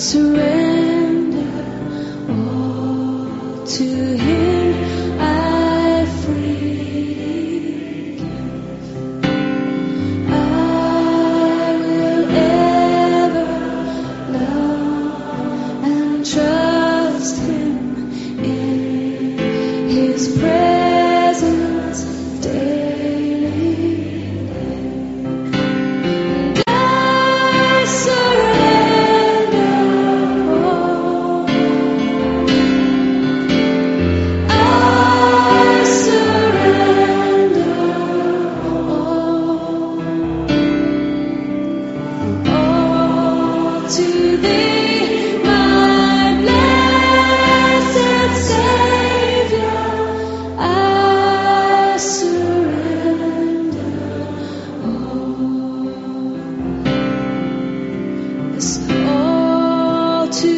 surrender all to Him. I freely give. I will ever love and trust Him in His presence daily. And I surrender all. I surrender all to Thee, my blessed Savior. I surrender all. Yes, all to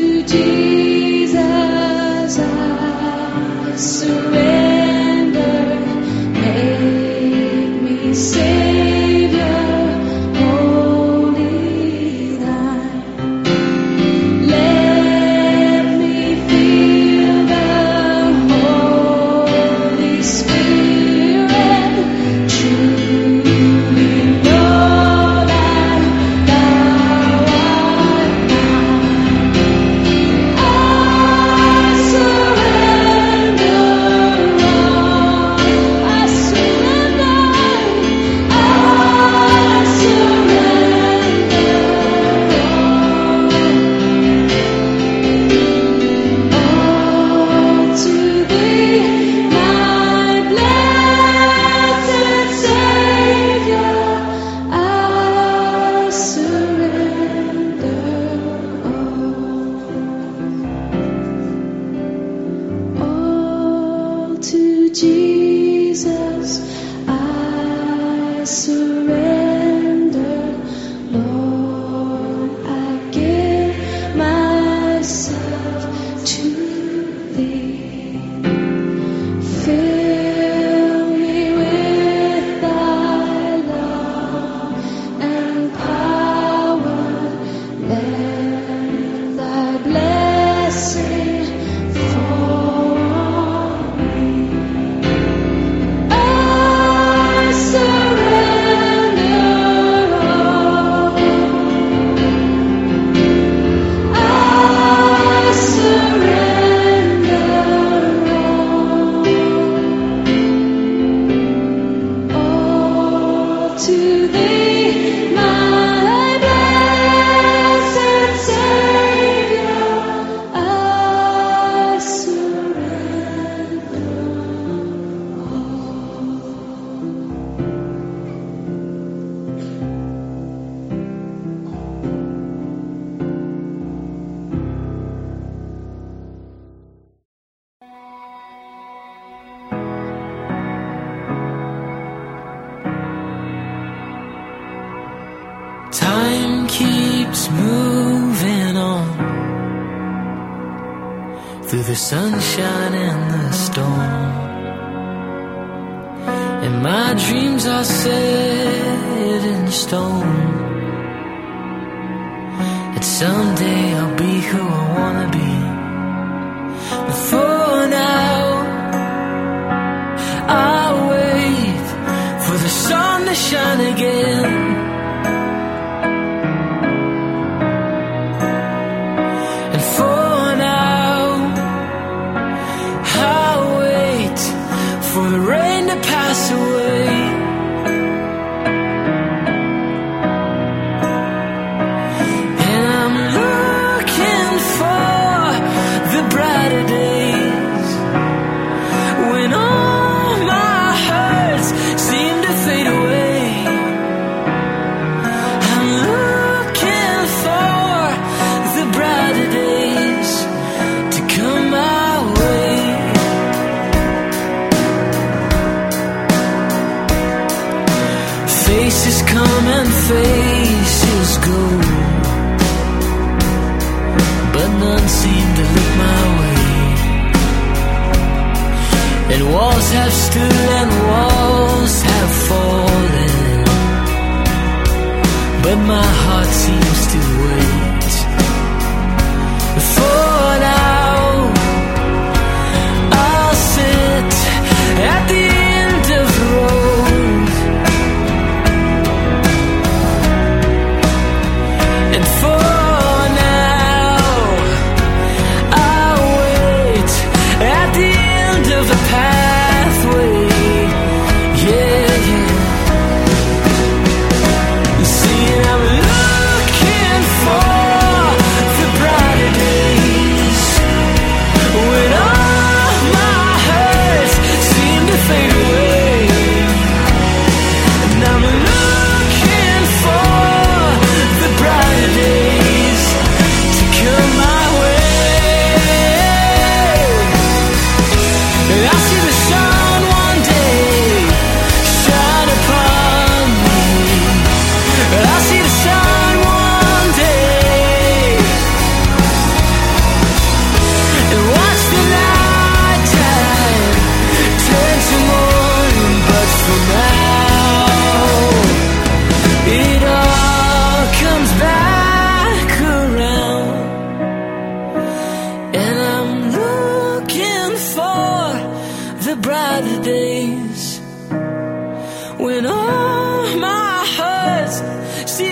Jesus I surrender. Make me Savior, wholly Thine. Let me feel the Holy Spirit. Truly know that Thou art mine. I surrender all. I surrender. I surrender all to Thee, my blessed Savior. I surrender all to Jesus. I surrender, Lord. I give myself to Thee. Fill me with Thy love and power. Let Thy blessing fall on me. I surrender all. I surrender all to Thee, my blessed Savior. I surrender Time keeps moving on through the sunshine and the storm, and my dreams are set in stone. And someday I'll be who I wanna be. But for now, I'll wait for the sun to shine again. And for now, I'll wait for the rain to pass away. And I'm looking for the brighter days, when all my hurts seem to fade away. I'm looking for the brighter days to come my way. Faces come and faces go, but none seem to look my way. And walls have stood and walls have fallen, but my heart seems to wait.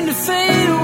to fade away.